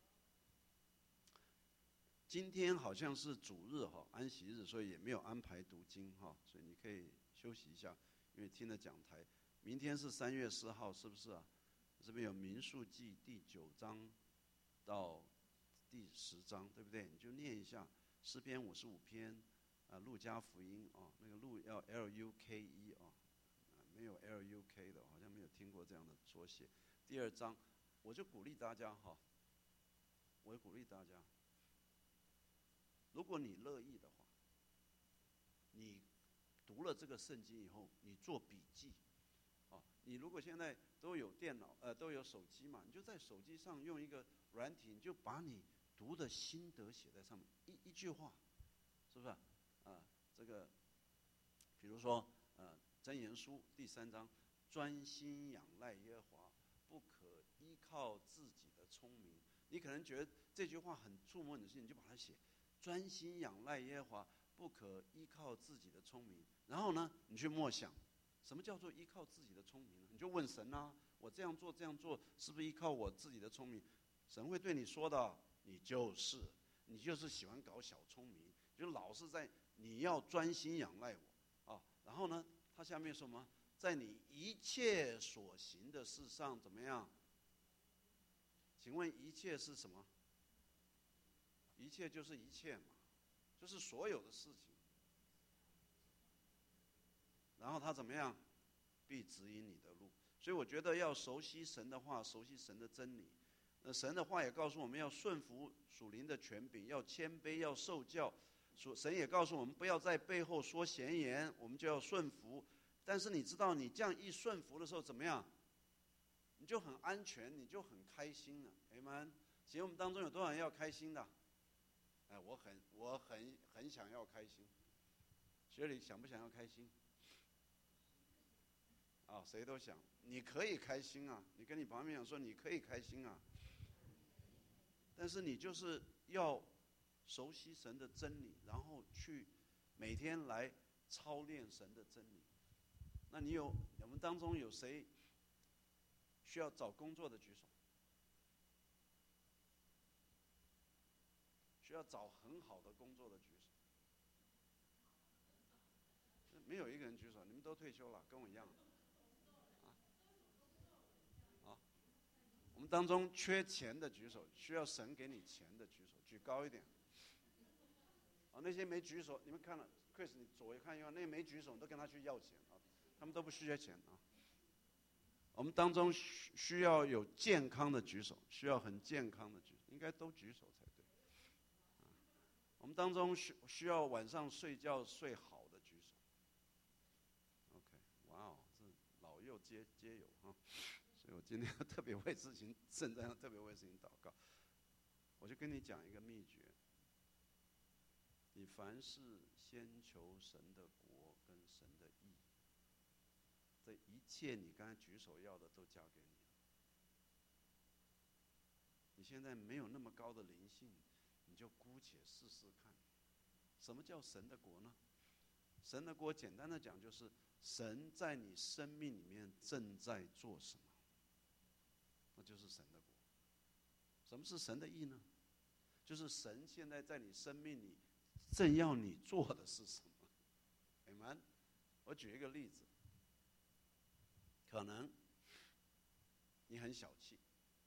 S1: 今天好像是主日安息日，所以也没有安排读经所以你可以休息一下，因为听了讲台。明天是3月4号，是不是啊？这边有民数记第9章到第10章，对不对？你就念一下诗篇55篇，路加福音那个路要 LUKE 没有 LUK 的，好像没有听过这样的缩写。第2章，我就鼓励大家如果你乐意的话，你读了这个圣经以后，你做笔记你如果现在都有电脑都有手机嘛，你就在手机上用一个软体，你就把你读的心得写在上面，一句话，是不是这个比如说箴言书第3章，专心仰赖耶和华，不可依靠自己的聪明。你可能觉得这句话很触摸你的心，你就把它写，专心仰赖耶和华，不可依靠自己的聪明。然后呢，你去默想，什么叫做依靠自己的聪明呢？你就问神我这样做是不是依靠我自己的聪明？神会对你说的，你就是喜欢搞小聪明，就老是在你要专心仰赖我然后呢，他下面说什么？在你一切所行的事上怎么样？请问一切是什么？一切就是一切嘛，就是所有的事情。然后他怎么样？必指引你的路。所以我觉得要熟悉神的话，熟悉神的真理。神的话也告诉我们要顺服属灵的权柄，要谦卑，要受教。神也告诉我们不要在背后说闲言，我们就要顺服。但是你知道，你这样一顺服的时候怎么样？你就很安全，你就很开心了。Amen。其实我们当中有多少人要开心的？我很想要开心。学里想不想要开心？谁都想。你可以开心你跟你旁边讲说你可以开心但是你就是要熟悉神的真理，然后去每天来操练神的真理。那我们当中有谁需要找工作的举手？需要找很好的工作的举手？没有一个人举手，你们都退休了，跟我一样我们当中缺钱的举手，需要神给你钱的举手，举高一点。那些没举手，你们看了 Chris， 你左右看右，那些没举手你都跟他去要钱他们都不需要钱我们当中需要有健康的举手，需要很健康的举手，应该都举手才对。我们当中需要晚上睡觉睡好的举手。OK， 哇这老幼皆有所以我今天要特别为事情圣诞，要特别为事情祷告。我就跟你讲一个秘诀：你凡事先求神的国跟神的义，这一切你刚才举手要的都交给你了。你现在没有那么高的灵性，你就姑且试试看。什么叫神的国呢？神的国简单的讲就是神在你生命里面正在做什么，那就是神的国。什么是神的义呢？就是神现在在你生命里正要你做的是什么。Amen。我举一个例子，可能你很小气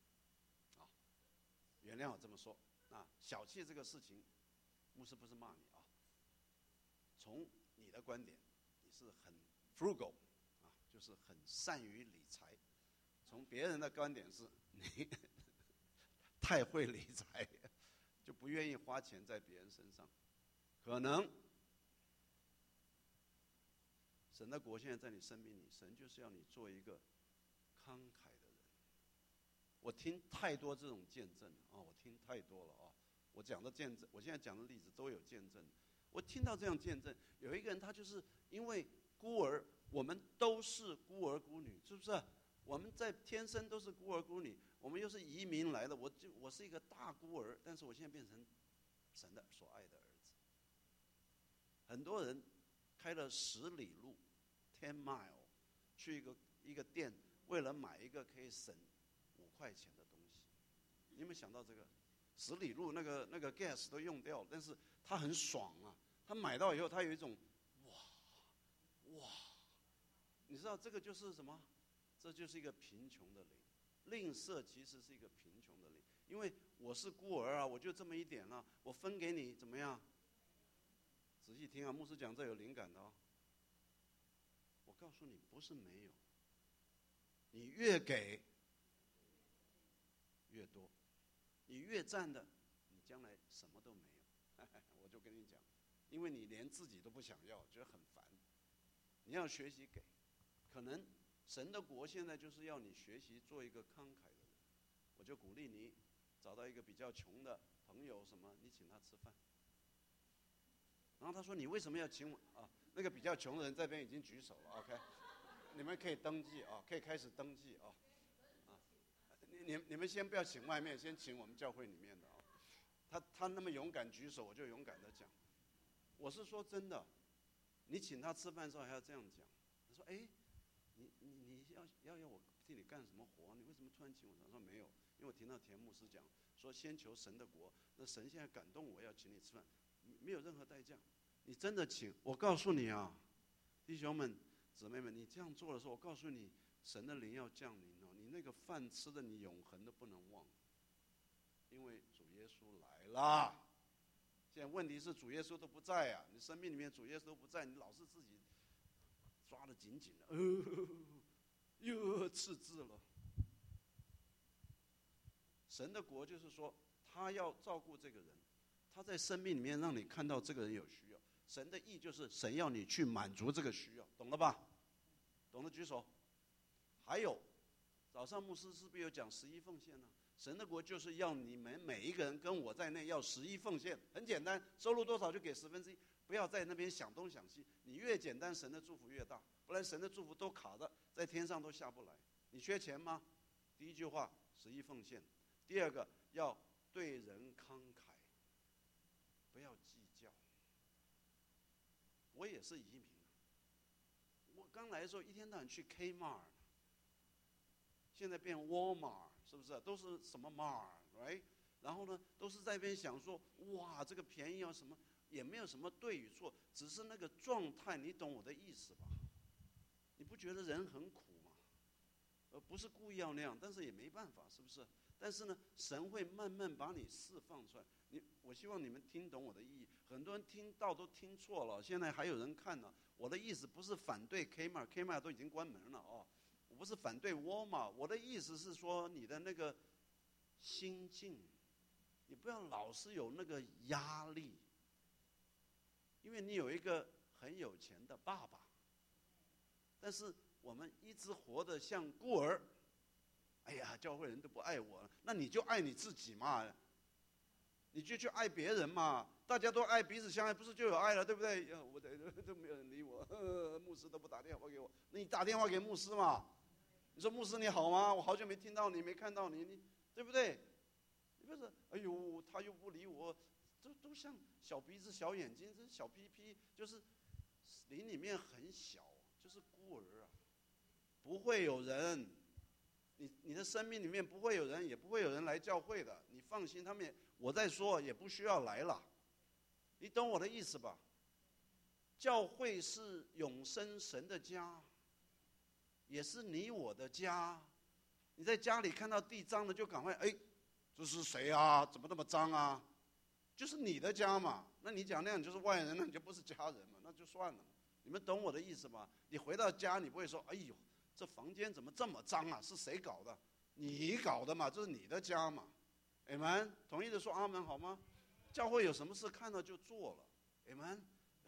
S1: 原谅我这么说小气这个事情，牧师不是骂你从你的观点，你是很 frugal 就是很善于理财。从别人的观点是你太会理财，就不愿意花钱在别人身上。可能神的国现在在你生命里，神就是要你做一个慷慨的人。我听太多这种见证啊，我听太多了啊。我讲的见证，我现在讲的例子都有见证。我听到这样见证，有一个人他就是因为孤儿，我们都是孤儿孤女，是不是？我们在天生都是孤儿孤女，我们又是移民来的。我是一个大孤儿，但是我现在变成神的所爱的儿子。很多人开了10里路 ，10 mile， 去一个店，为了买一个可以省5块钱的东西。你有没有想到这个？10里路那个 gas 都用掉了，但是他很爽啊！他买到以后，他有一种哇，你知道这个就是什么？这就是一个贫穷的灵。吝啬其实是一个贫穷的灵，因为我是孤儿啊，我就这么一点啊，我分给你怎么样？仔细听啊，牧师讲这有灵感的哦。我告诉你，不是没有，你越给越多，你越占的，你将来什么都没有。我就跟你讲，因为你连自己都不想要，觉得很烦。你要学习给，可能神的国现在就是要你学习做一个慷慨的人。我就鼓励你找到一个比较穷的朋友什么，你请他吃饭。然后他说：“你为什么要请我啊？”那个比较穷的人这边已经举手了 ，OK， 你们可以登记啊，可以开始登记啊。你们先不要请外面，先请我们教会里面的啊。他那么勇敢举手，我就勇敢的讲。我是说真的，你请他吃饭的时候还要这样讲。他说：“哎，你要我替你干什么活？你为什么突然请我？”他说：“没有，因为我听到田牧师讲说先求神的国，那神现在感动我要请你吃饭，没有任何代价。你真的请，我告诉你啊，弟兄们、姊妹们，你这样做的时候，我告诉你，神的灵要降临哦，你那个饭吃的，你永恒都不能忘，因为主耶稣来啦。现在问题是主耶稣都不在啊，你生命里面主耶稣都不在，你老是自己抓得紧紧的，又赤字了。神的国就是说，他要照顾这个人，他在生命里面让你看到这个人有需要。神的意就是神要你去满足这个需要，懂了吧？懂的举手。还有，早上牧师是不是有讲11奉献呢？神的国就是要你们每一个人跟我在内要11奉献，很简单，收入多少就给1/10，不要在那边想东想西。你越简单，神的祝福越大，不然神的祝福都卡着在天上都下不来。你缺钱吗？第一句话11奉献，第二个要对人慷慨，不要计较。我也是移民，我刚来的时候一天到晚去 Kmart， 现在变 Walmart， 是不是？都是什么 Mart，right？ 然后呢，都是在那边想说，哇，这个便宜啊什么，也没有什么对与错，只是那个状态，你懂我的意思吧？你不觉得人很苦吗？不是故意要那样，但是也没办法，是不是？但是呢，神会慢慢把你释放出来。我希望你们听懂我的意义。很多人听到都听错了，现在还有人看呢。我的意思不是反对 Kmart 都已经关门了哦。我不是反对 Walmart， 我的意思是说你的那个心境，你不要老是有那个压力，因为你有一个很有钱的爸爸，但是我们一直活得像孤儿。哎呀，教会人都不爱我了，那你就爱你自己嘛，你就去爱别人嘛，大家都爱，彼此相爱，不是就有爱了，对不对？我都没有人理我，牧师都不打电话给我，那你打电话给牧师嘛？你说牧师你好吗？我好久没听到你，没看到你，对不对？你不是，哎呦，他又不理我，都像小鼻子小眼睛，这小屁屁，就是灵里面很小，就是孤儿啊，不会有人。你的生命里面不会有人，也不会有人来教会的，你放心，他们我在说也不需要来了，你懂我的意思吧？教会是永生神的家，也是你我的家。你在家里看到地脏了，就赶快这是谁啊？怎么那么脏啊？就是你的家嘛。那你讲那样你就是外人，那你就不是家人嘛，那就算了嘛。你们懂我的意思吗？你回到家，你不会说，哎呦，这房间怎么这么脏啊？是谁搞的？你搞的嘛，这是你的家嘛。Amen， 同意的说阿门好吗？教会有什么事看到就做了。Amen，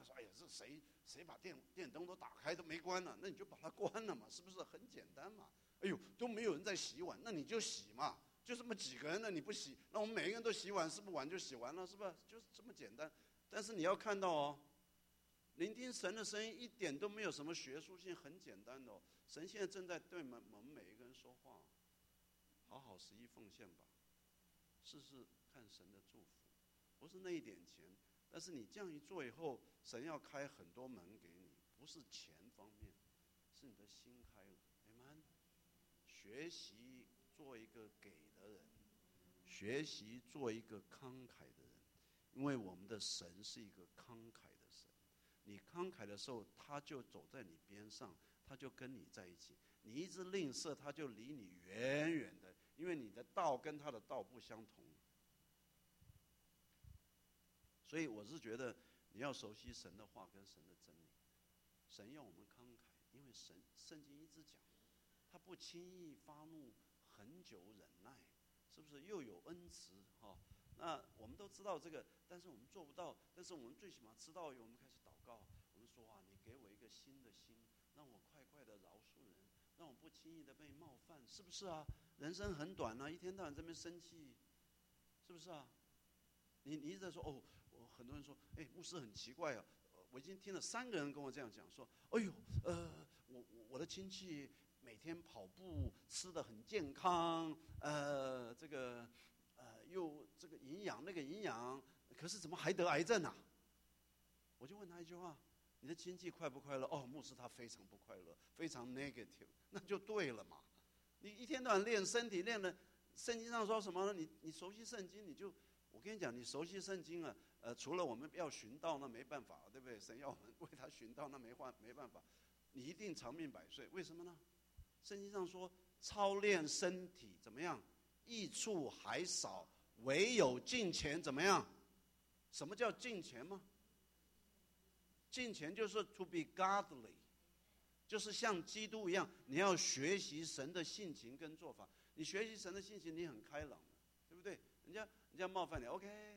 S1: 他说：“哎呀，这谁把电灯都打开都没关呢？那你就把它关了嘛，是不是很简单嘛？哎呦，都没有人在洗碗，那你就洗嘛，就这么几个人呢，你不洗，那我们每一个人都洗碗，是不是碗就洗完了，是吧？就是这么简单。但是你要看到哦，聆听神的声音一点都没有什么学术性，很简单的哦。神现在正在对我们每一个人说话，好好十一奉献吧，试试看神的祝福，不是那一点钱。”但是你这样一做以后，神要开很多门给你，不是钱方面，是你的心开了。Amen。学习做一个给的人，学习做一个慷慨的人，因为我们的神是一个慷慨的神。你慷慨的时候，他就走在你边上，他就跟你在一起。你一直吝啬，他就离你远远的，因为你的道跟他的道不相同。所以我是觉得你要熟悉神的话跟神的真理。神要我们慷慨，因为圣经一直讲，他不轻易发怒，恒久忍耐，是不是？又有恩慈哈。那我们都知道这个，但是我们做不到。但是我们最起码知道，我们开始祷告，我们说啊，你给我一个新的心，让我快快的饶恕人，让我不轻易的被冒犯，是不是啊？人生很短啊，一天到晚这边生气，是不是啊？你一直在说哦。很多人说，哎，牧师很奇怪啊，我已经听了3个人跟我这样讲，说，哎呦，我的亲戚每天跑步，吃得很健康，这个又这个营养那个营养，可是怎么还得癌症啊？我就问他一句话：你的亲戚快不快乐？哦，牧师他非常不快乐，非常 negative， 那就对了嘛。你一天到晚练身体，练了，圣经上说什么呢？你熟悉圣经，你就。我跟你讲，你熟悉圣经啊，除了我们要寻道，那没办法，对不对？神要我们为他寻道，那没办法。你一定长命百岁，为什么呢？圣经上说，操练身体怎么样？益处还少，唯有敬虔怎么样？什么叫敬虔吗？敬虔就是 to be godly， 就是像基督一样，你要学习神的性情跟做法。你学习神的性情，你很开朗，对不对？人家冒犯你 ，OK，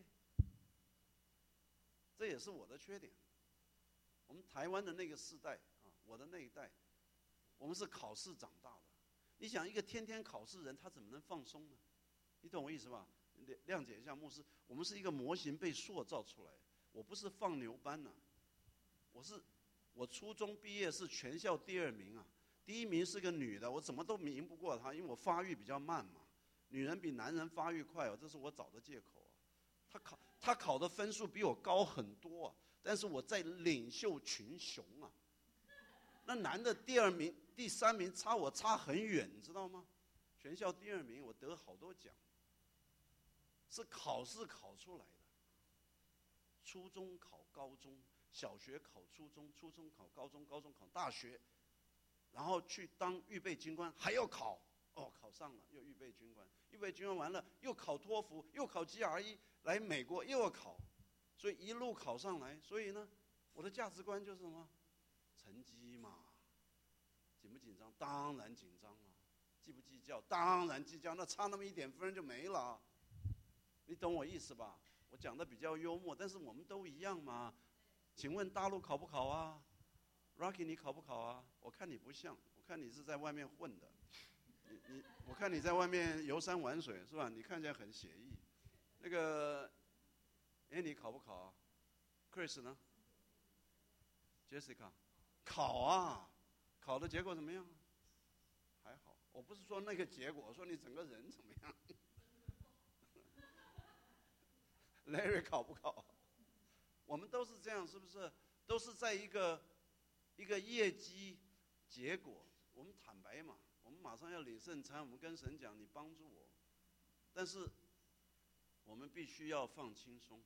S1: 这也是我的缺点。我们台湾的那个世代啊，我的那一代，我们是考试长大的。你想一个天天考试人，他怎么能放松呢？你懂我意思吧？谅解一下牧师，我们是一个模型被塑造出来。我不是放牛班呐、我初中毕业是全校第2名啊，第1名是个女的，我怎么都赢不过她，因为我发育比较慢嘛。女人比男人发育快哦，这是我找的借口啊。他考的分数比我高很多啊，但是我在领袖群雄啊。那男的第2名、第3名我差很远，你知道吗？全校第2名，我得好多奖，是考试考出来的。初中考高中，小学考初中，初中考高中，高中考大学，然后去当预备军官，还要考。哦，考上了，又预备军官，预备军官完了，又考托福，又考 GRE， 来美国又要考，所以一路考上来。所以呢，我的价值观就是什么？成绩嘛，紧不紧张？当然紧张了。计不计较？当然计较。那差那么1点分就没了，你懂我意思吧？我讲的比较幽默，但是我们都一样嘛。请问大陆考不考啊 ？Rocky， 你考不考啊？我看你不像，我看你是在外面混的。我看你在外面游山玩水是吧？你看起来很写意。那个，你考不考啊 ？Chris 呢 ？Jessica， 考啊，考的结果怎么样？还好，我不是说那个结果，我说你整个人怎么样？Larry 考不考？我们都是这样，是不是？都是在一个业绩结果，我们坦白嘛。我们马上要领圣餐，我们跟神讲，你帮助我。但是我们必须要放轻松，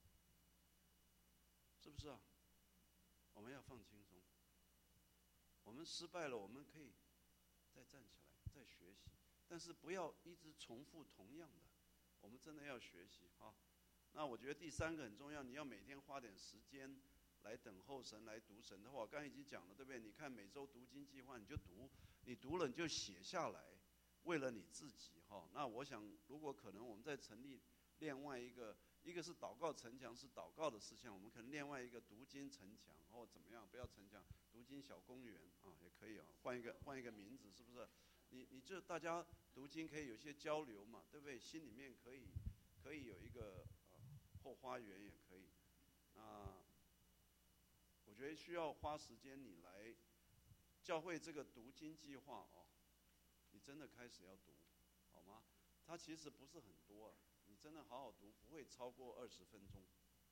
S1: 是不是啊？我们要放轻松。我们失败了，我们可以再站起来，再学习，但是不要一直重复同样的。我们真的要学习啊。那我觉得第3个很重要，你要每天花点时间来等候神，来读神的话。我刚才已经讲了，对不对？你看每周读经计划，你就读。你读了你就写下来，为了你自己哈。那我想，如果可能，我们再成立另外一个一个是祷告城墙，是祷告的事项，我们可能另外一个读经城墙，或怎么样，不要城墙，读经小公园啊，也可以啊，换一个名字，是不是？你就大家读经可以有些交流嘛，对不对？心里面可以有一个后花园也可以。我觉得需要花时间你来教会这个读经计划哦，你真的开始要读，好吗？它其实不是很多啊，你真的好好读，不会超过20分钟。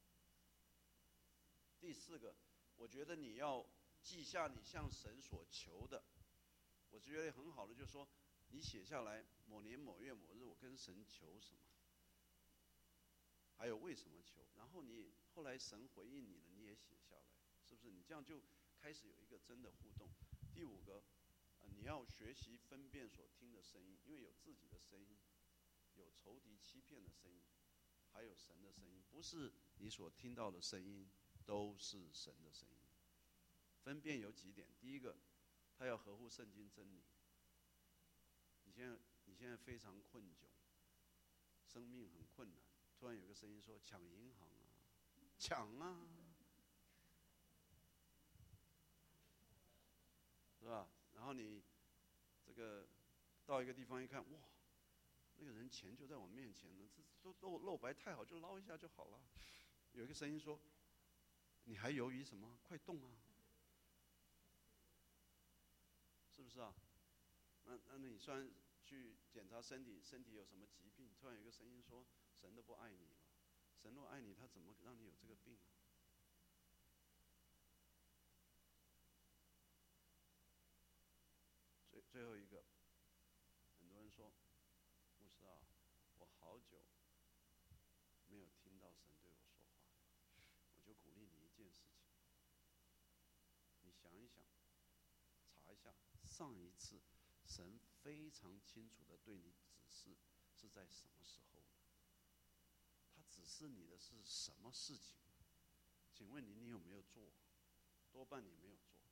S1: 第4个，我觉得你要记下你向神所求的。我觉得很好的，就是说你写下来某年某月某日我跟神求什么，还有为什么求，然后你后来神回应你了，你也写下来，是不是？你这样就开始有一个真的互动。第5个，你要学习分辨所听的声音，因为有自己的声音，有仇敌欺骗的声音，还有神的声音，不是你所听到的声音都是神的声音。分辨有几点，第1个，它要合乎圣经真理。你现在非常困窘，生命很困难，突然有个声音说抢银行啊，抢啊，是吧？然后你这个到一个地方一看，哇，那个人钱就在我面前呢，这都露白太好，就捞一下就好了。有一个声音说，你还犹豫什么？快动啊！是不是啊？那你虽然去检查身体有什么疾病，突然有一个声音说，神都不爱你了。神若爱你，他怎么让你有这个病啊？最后一个，很多人说，牧师啊，我好久没有听到神对我说话，我就鼓励你一件事情，你想一想，查一下上一次神非常清楚的对你指示是在什么时候呢？他指示你的是什么事情？请问你有没有做？多半你没有做。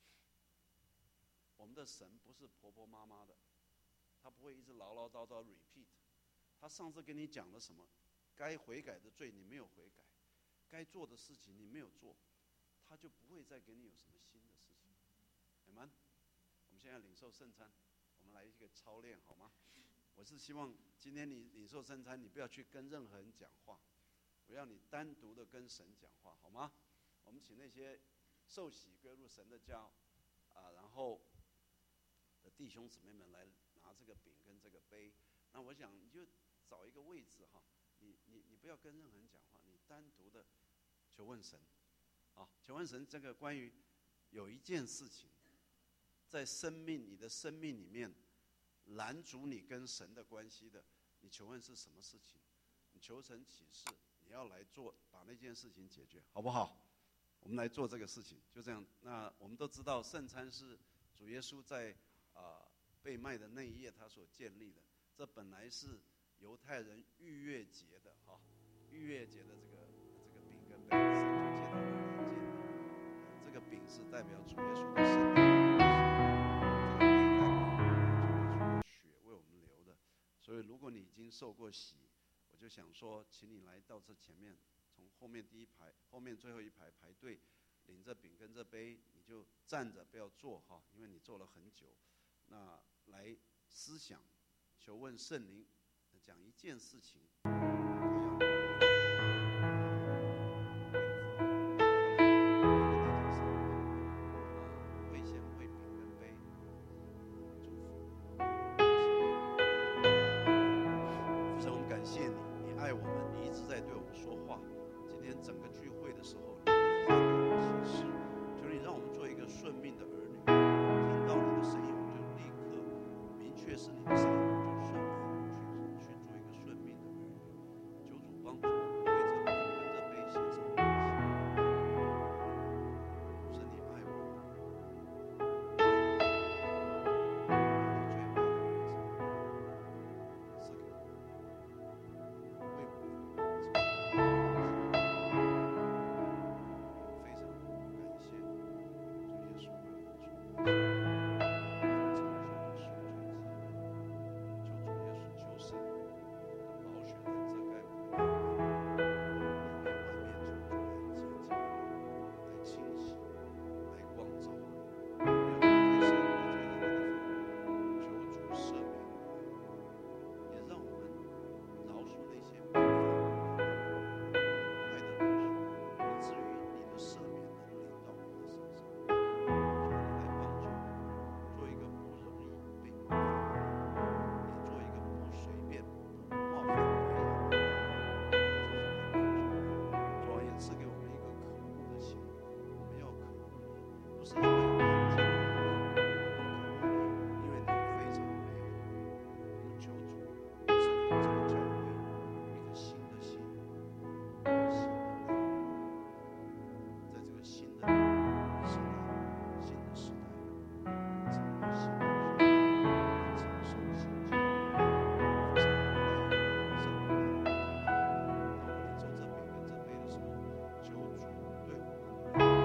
S1: 我们的神不是婆婆妈妈的，他不会一直唠唠叨叨 repeat。他上次跟你讲了什么，该悔改的罪你没有悔改，该做的事情你没有做，他就不会再给你有什么新的事情。Amen。我们现在领受圣餐，我们来一个操练好吗？我是希望今天你领受圣餐，你不要去跟任何人讲话，我要你单独的跟神讲话，好吗？我们请那些受洗归入神的家然后的弟兄姊妹们来拿这个饼跟这个杯。那我想你就找一个位置哈，你不要跟任何人讲话，你单独的求问神啊，求问神这个关于有一件事情在你的生命里面拦阻你跟神的关系的，你求问是什么事情？你求神启示，你要来做，把那件事情解决，好不好？我们来做这个事情，就这样。那我们都知道，圣餐是主耶稣在被卖的那一夜他所建立的。这本来是犹太人逾越节的逾越节的这个饼跟杯，神就接到了人间。这个饼是代表主耶稣的身体，这个杯代表主耶稣的血为我们流的。所以，如果你已经受过洗，我就想说，请你来到这前面。从后面第一排，后面最后一排排队，领着饼跟着杯，你就站着不要坐因为你坐了很久。那来思想，求问圣灵，讲一件事情。会先会饼跟杯，祝福。父神，我们感谢你，你爱我们，你一直在对我们说话。今天整个聚会的时候，你一直在对我们启示，求你让我们做一个顺命的儿女。听到你的声音，我们就立刻明确是你的声音，我们就顺服去做一个顺命的儿女。 不是因为有福气，因为你非常美好。我们求主赐给这个教会一个新的心，新的美好，在这个新的时代，新的时代，承受新的承受新的。非常欢迎圣灵来。当我领受这饼跟这杯的时候，求主对我们来。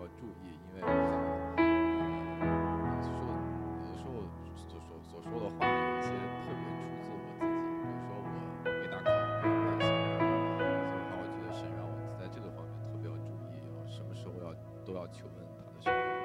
S6: 要注意，因为有的时候所说的话有一些特别出自我自己，比如说我没大考没有耐心，所以的话我觉得神让我在这个方面特别要注意，什么时候都要求问他的声音。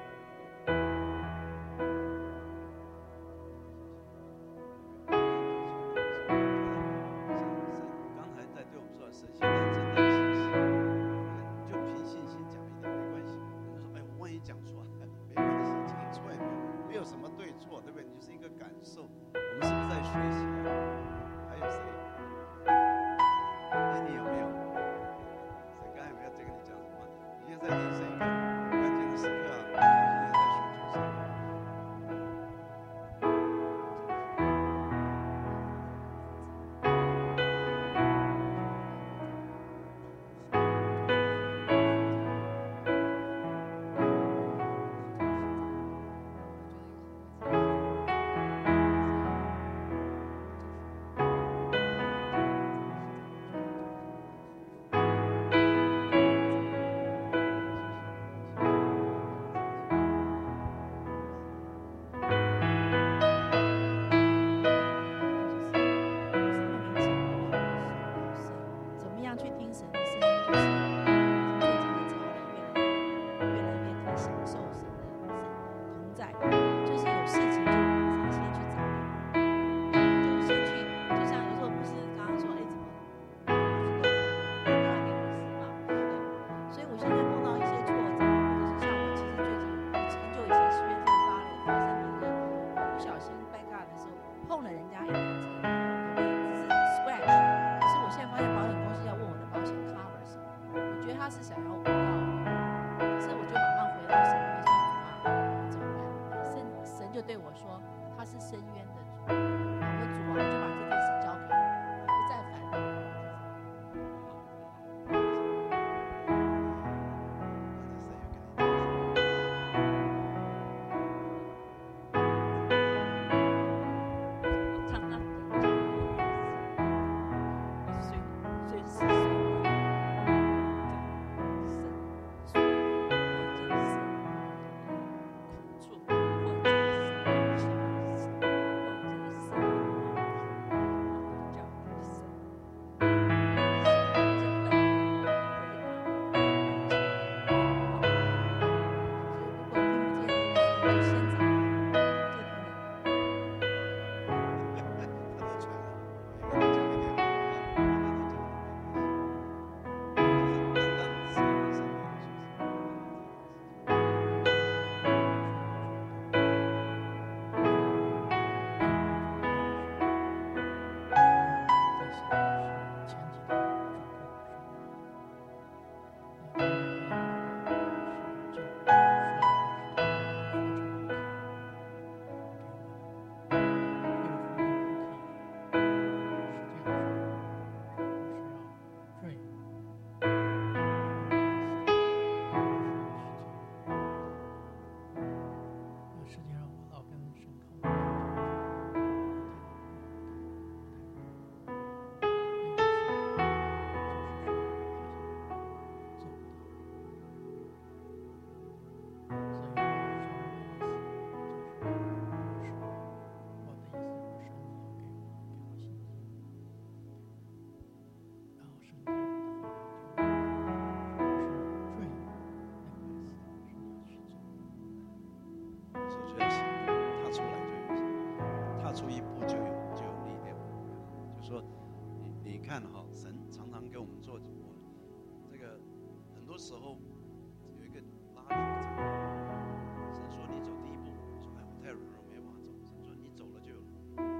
S1: 看哈，神常常给我们做这个，很多时候有一个拉力的程度。神说你走第一步，说哎我太软弱没办法走。神说你走了就有了。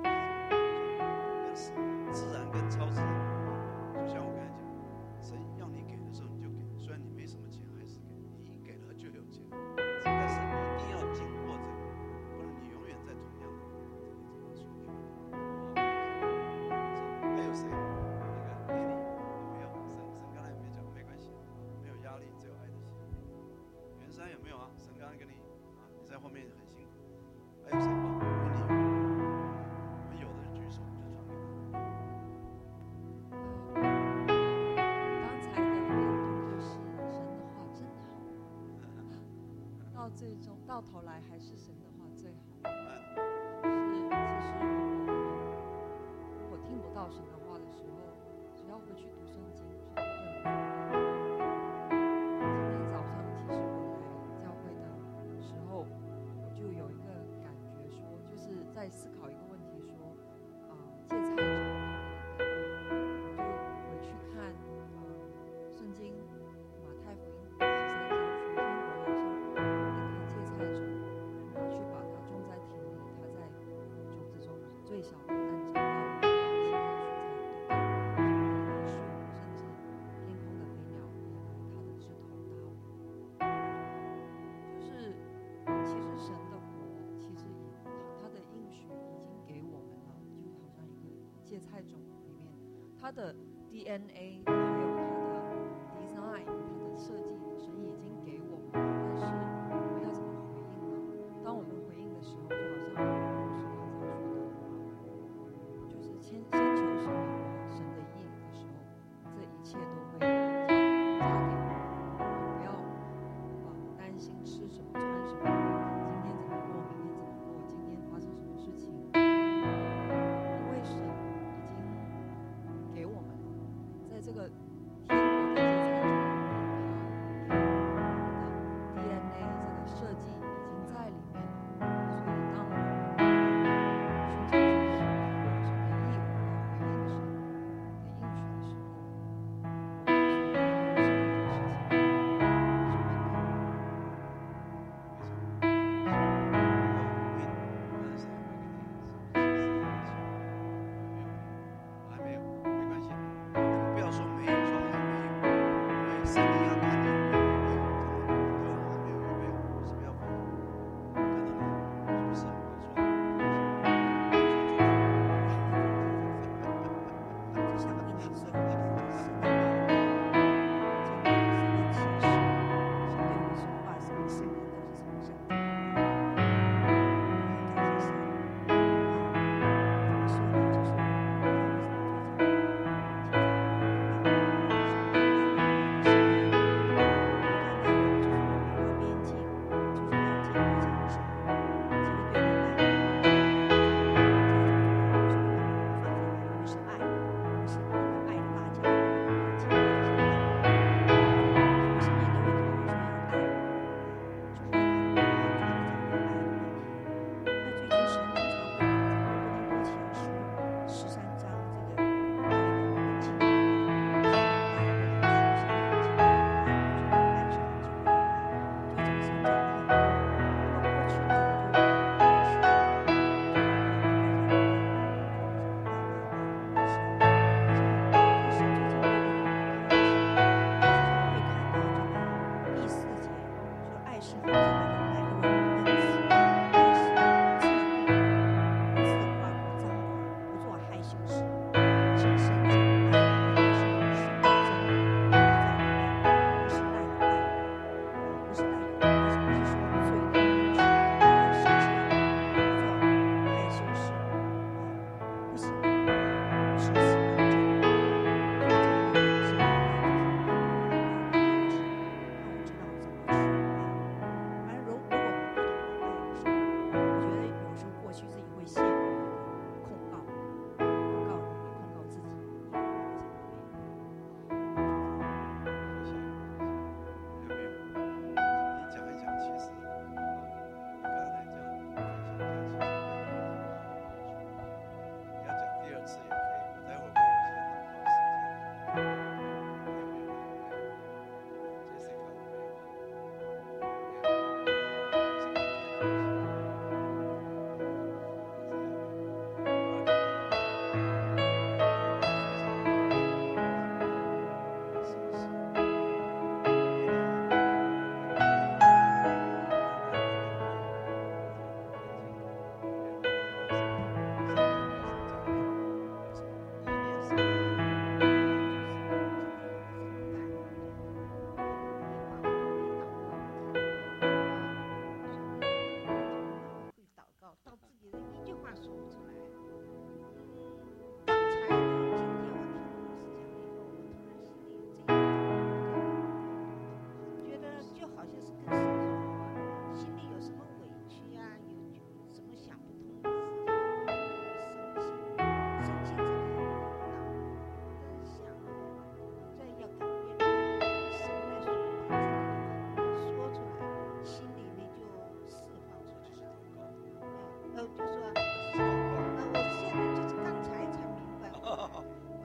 S1: 跟自然跟超自然，就像我刚才讲，神要你给的时候你就给，虽然你没什么钱还是给，你给了就有钱。但是你一定要经过这个，不然你永远在同样的这个顺序。还有谁？神刚才没讲，没关系，没有压力，只有爱的心。袁山有
S5: 到头来还是神的话最好。
S1: 嗯
S5: 其实如果听不到神的话的时候，只要回去读圣经，神就对我说话。今天早上其实我来教会的时候，我就有一个感觉说，就是在思考一个问题说，芥菜种我就回去看圣经马太福音13章说，天国好像一颗芥菜种，拿去把它种在田里，它在种子中最小的，但长大如其他蔬菜都大，成为一棵树，甚至天空的飞鸟也来它的枝头搭窝。就是其实神的国，其实他的应许已经给我们了，就好像一个芥菜种里面，它的 DNA 还有它的 design， 它的设计，神已经给我们了，但是我们要怎么回应呢？当我们回应的时候，就好像牧师刚才说的，就是先求神的国、神的义的时候，这一切都会加给我们。不要担心吃什么、穿什么，今天怎么过，明天怎么过，今天发生什么事情，因为神已经给我们了，在这个天国的芥菜种里面，它给我们的 DNA 这个设计已经在里面了。所以当我们寻求神的义，我们来回应神的应许的时候，我们所面对生活的事情是
S1: 还没有，没关系，不要说没有。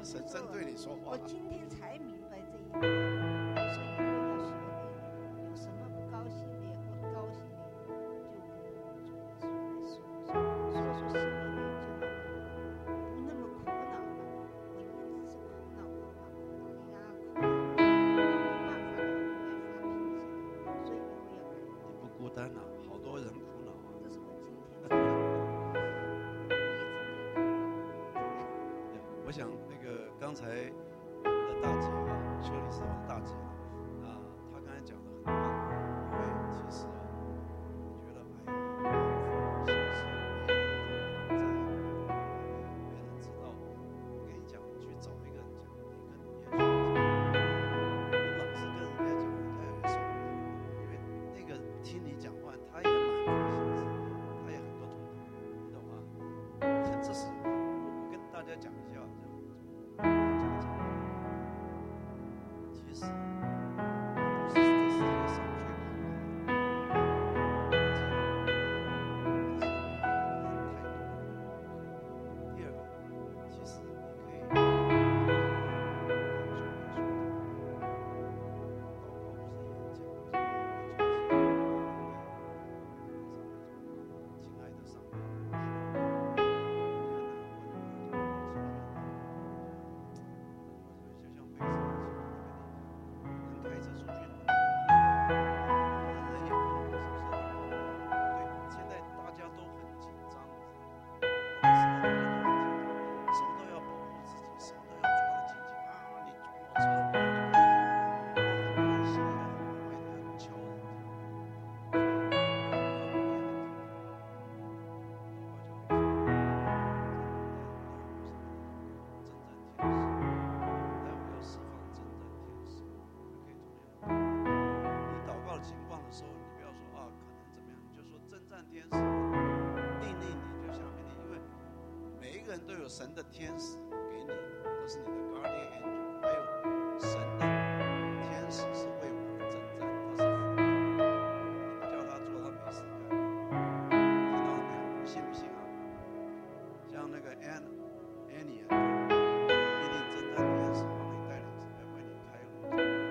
S1: 神正对你说话
S7: 我。今天才明白这一点，所以以后要学会有什么不高兴的或高兴的，就跟主耶稣来说，所以说心里面就不那么苦恼了。里面只是苦恼，哎呀，苦恼，没办法了，应该发脾气，所以以后要改变。
S1: 你不孤单啊，好多人苦恼啊。
S7: 这是我今天才一直
S1: 我想那个刚才的大姐啊，修理师傅的大姐啊，她刚才讲的很棒，因为其实啊，我觉得哎，小事没人知道。我跟你讲，去找一个人讲，你跟耶稣讲，你老是跟人家讲，人家也会受不了，因为那个听你讲话，他也满腹心事，他也很多痛苦，你懂吗？这是我跟大家讲一下。其实不是这世界上最苦的人，这是人太多。第二个，其实你可以跟主耶稣祷告，不是演讲，亲爱的上帝，就像被人开车出去，人也不是不是？对，现在大家都很紧张，什么都要保护自己，什么都要抓得紧紧啊！你撞我车，很危险，很坏的，很敲人祷告的情况的时候，你不要说啊，可能怎么样，你就说征战天使命令你，就像命令，因为每一个人都有神的天使给你，都是你的 guardian angel， 还有神的天使是为我们征战，他是服务你，你不叫他做，他没事干。听到了没有？信不信啊？像那个 Annie 啊，命令征战天使帮你带领，为你开路。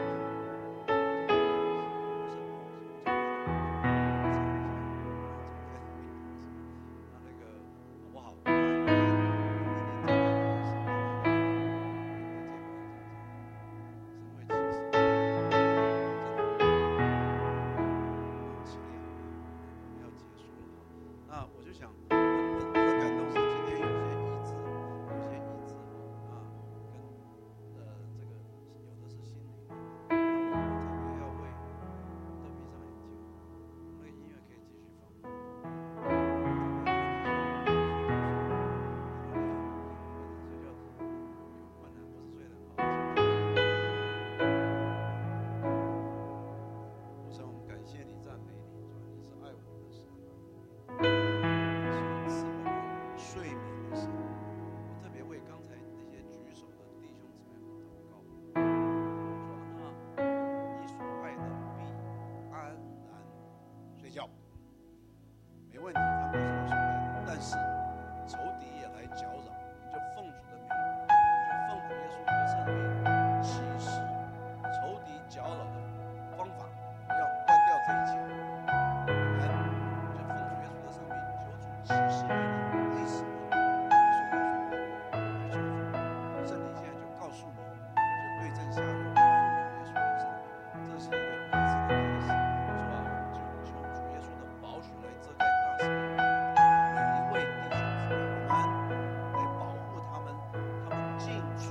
S1: 没问题，他没有什么所谓的。但是仇敌也来搅扰，你就奉主的名，就奉主耶稣得胜的名起誓，仇敌搅扰的方法，我们要关掉这一切。就奉主耶稣得胜的名，求主起誓给你，为什么你睡觉睡不好？就求主，圣灵现在就告诉你，就对症下药，奉主耶稣得胜的名，这是一个医治的开始，是吧？就求主耶稣的宝血来遮盖大使每一位弟兄姊妹们，来保护他们，他们进出，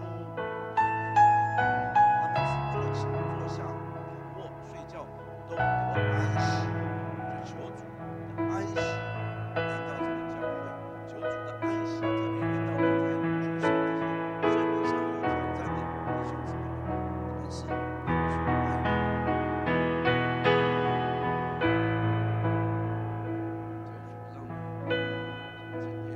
S1: 他们坐起坐下、躺卧、睡觉都得安息，就求主的安息临到这个教会，求主的安息特别临到我在举手这些生命上有挑战的弟兄姊妹们，你们是主爱的。求主让你今天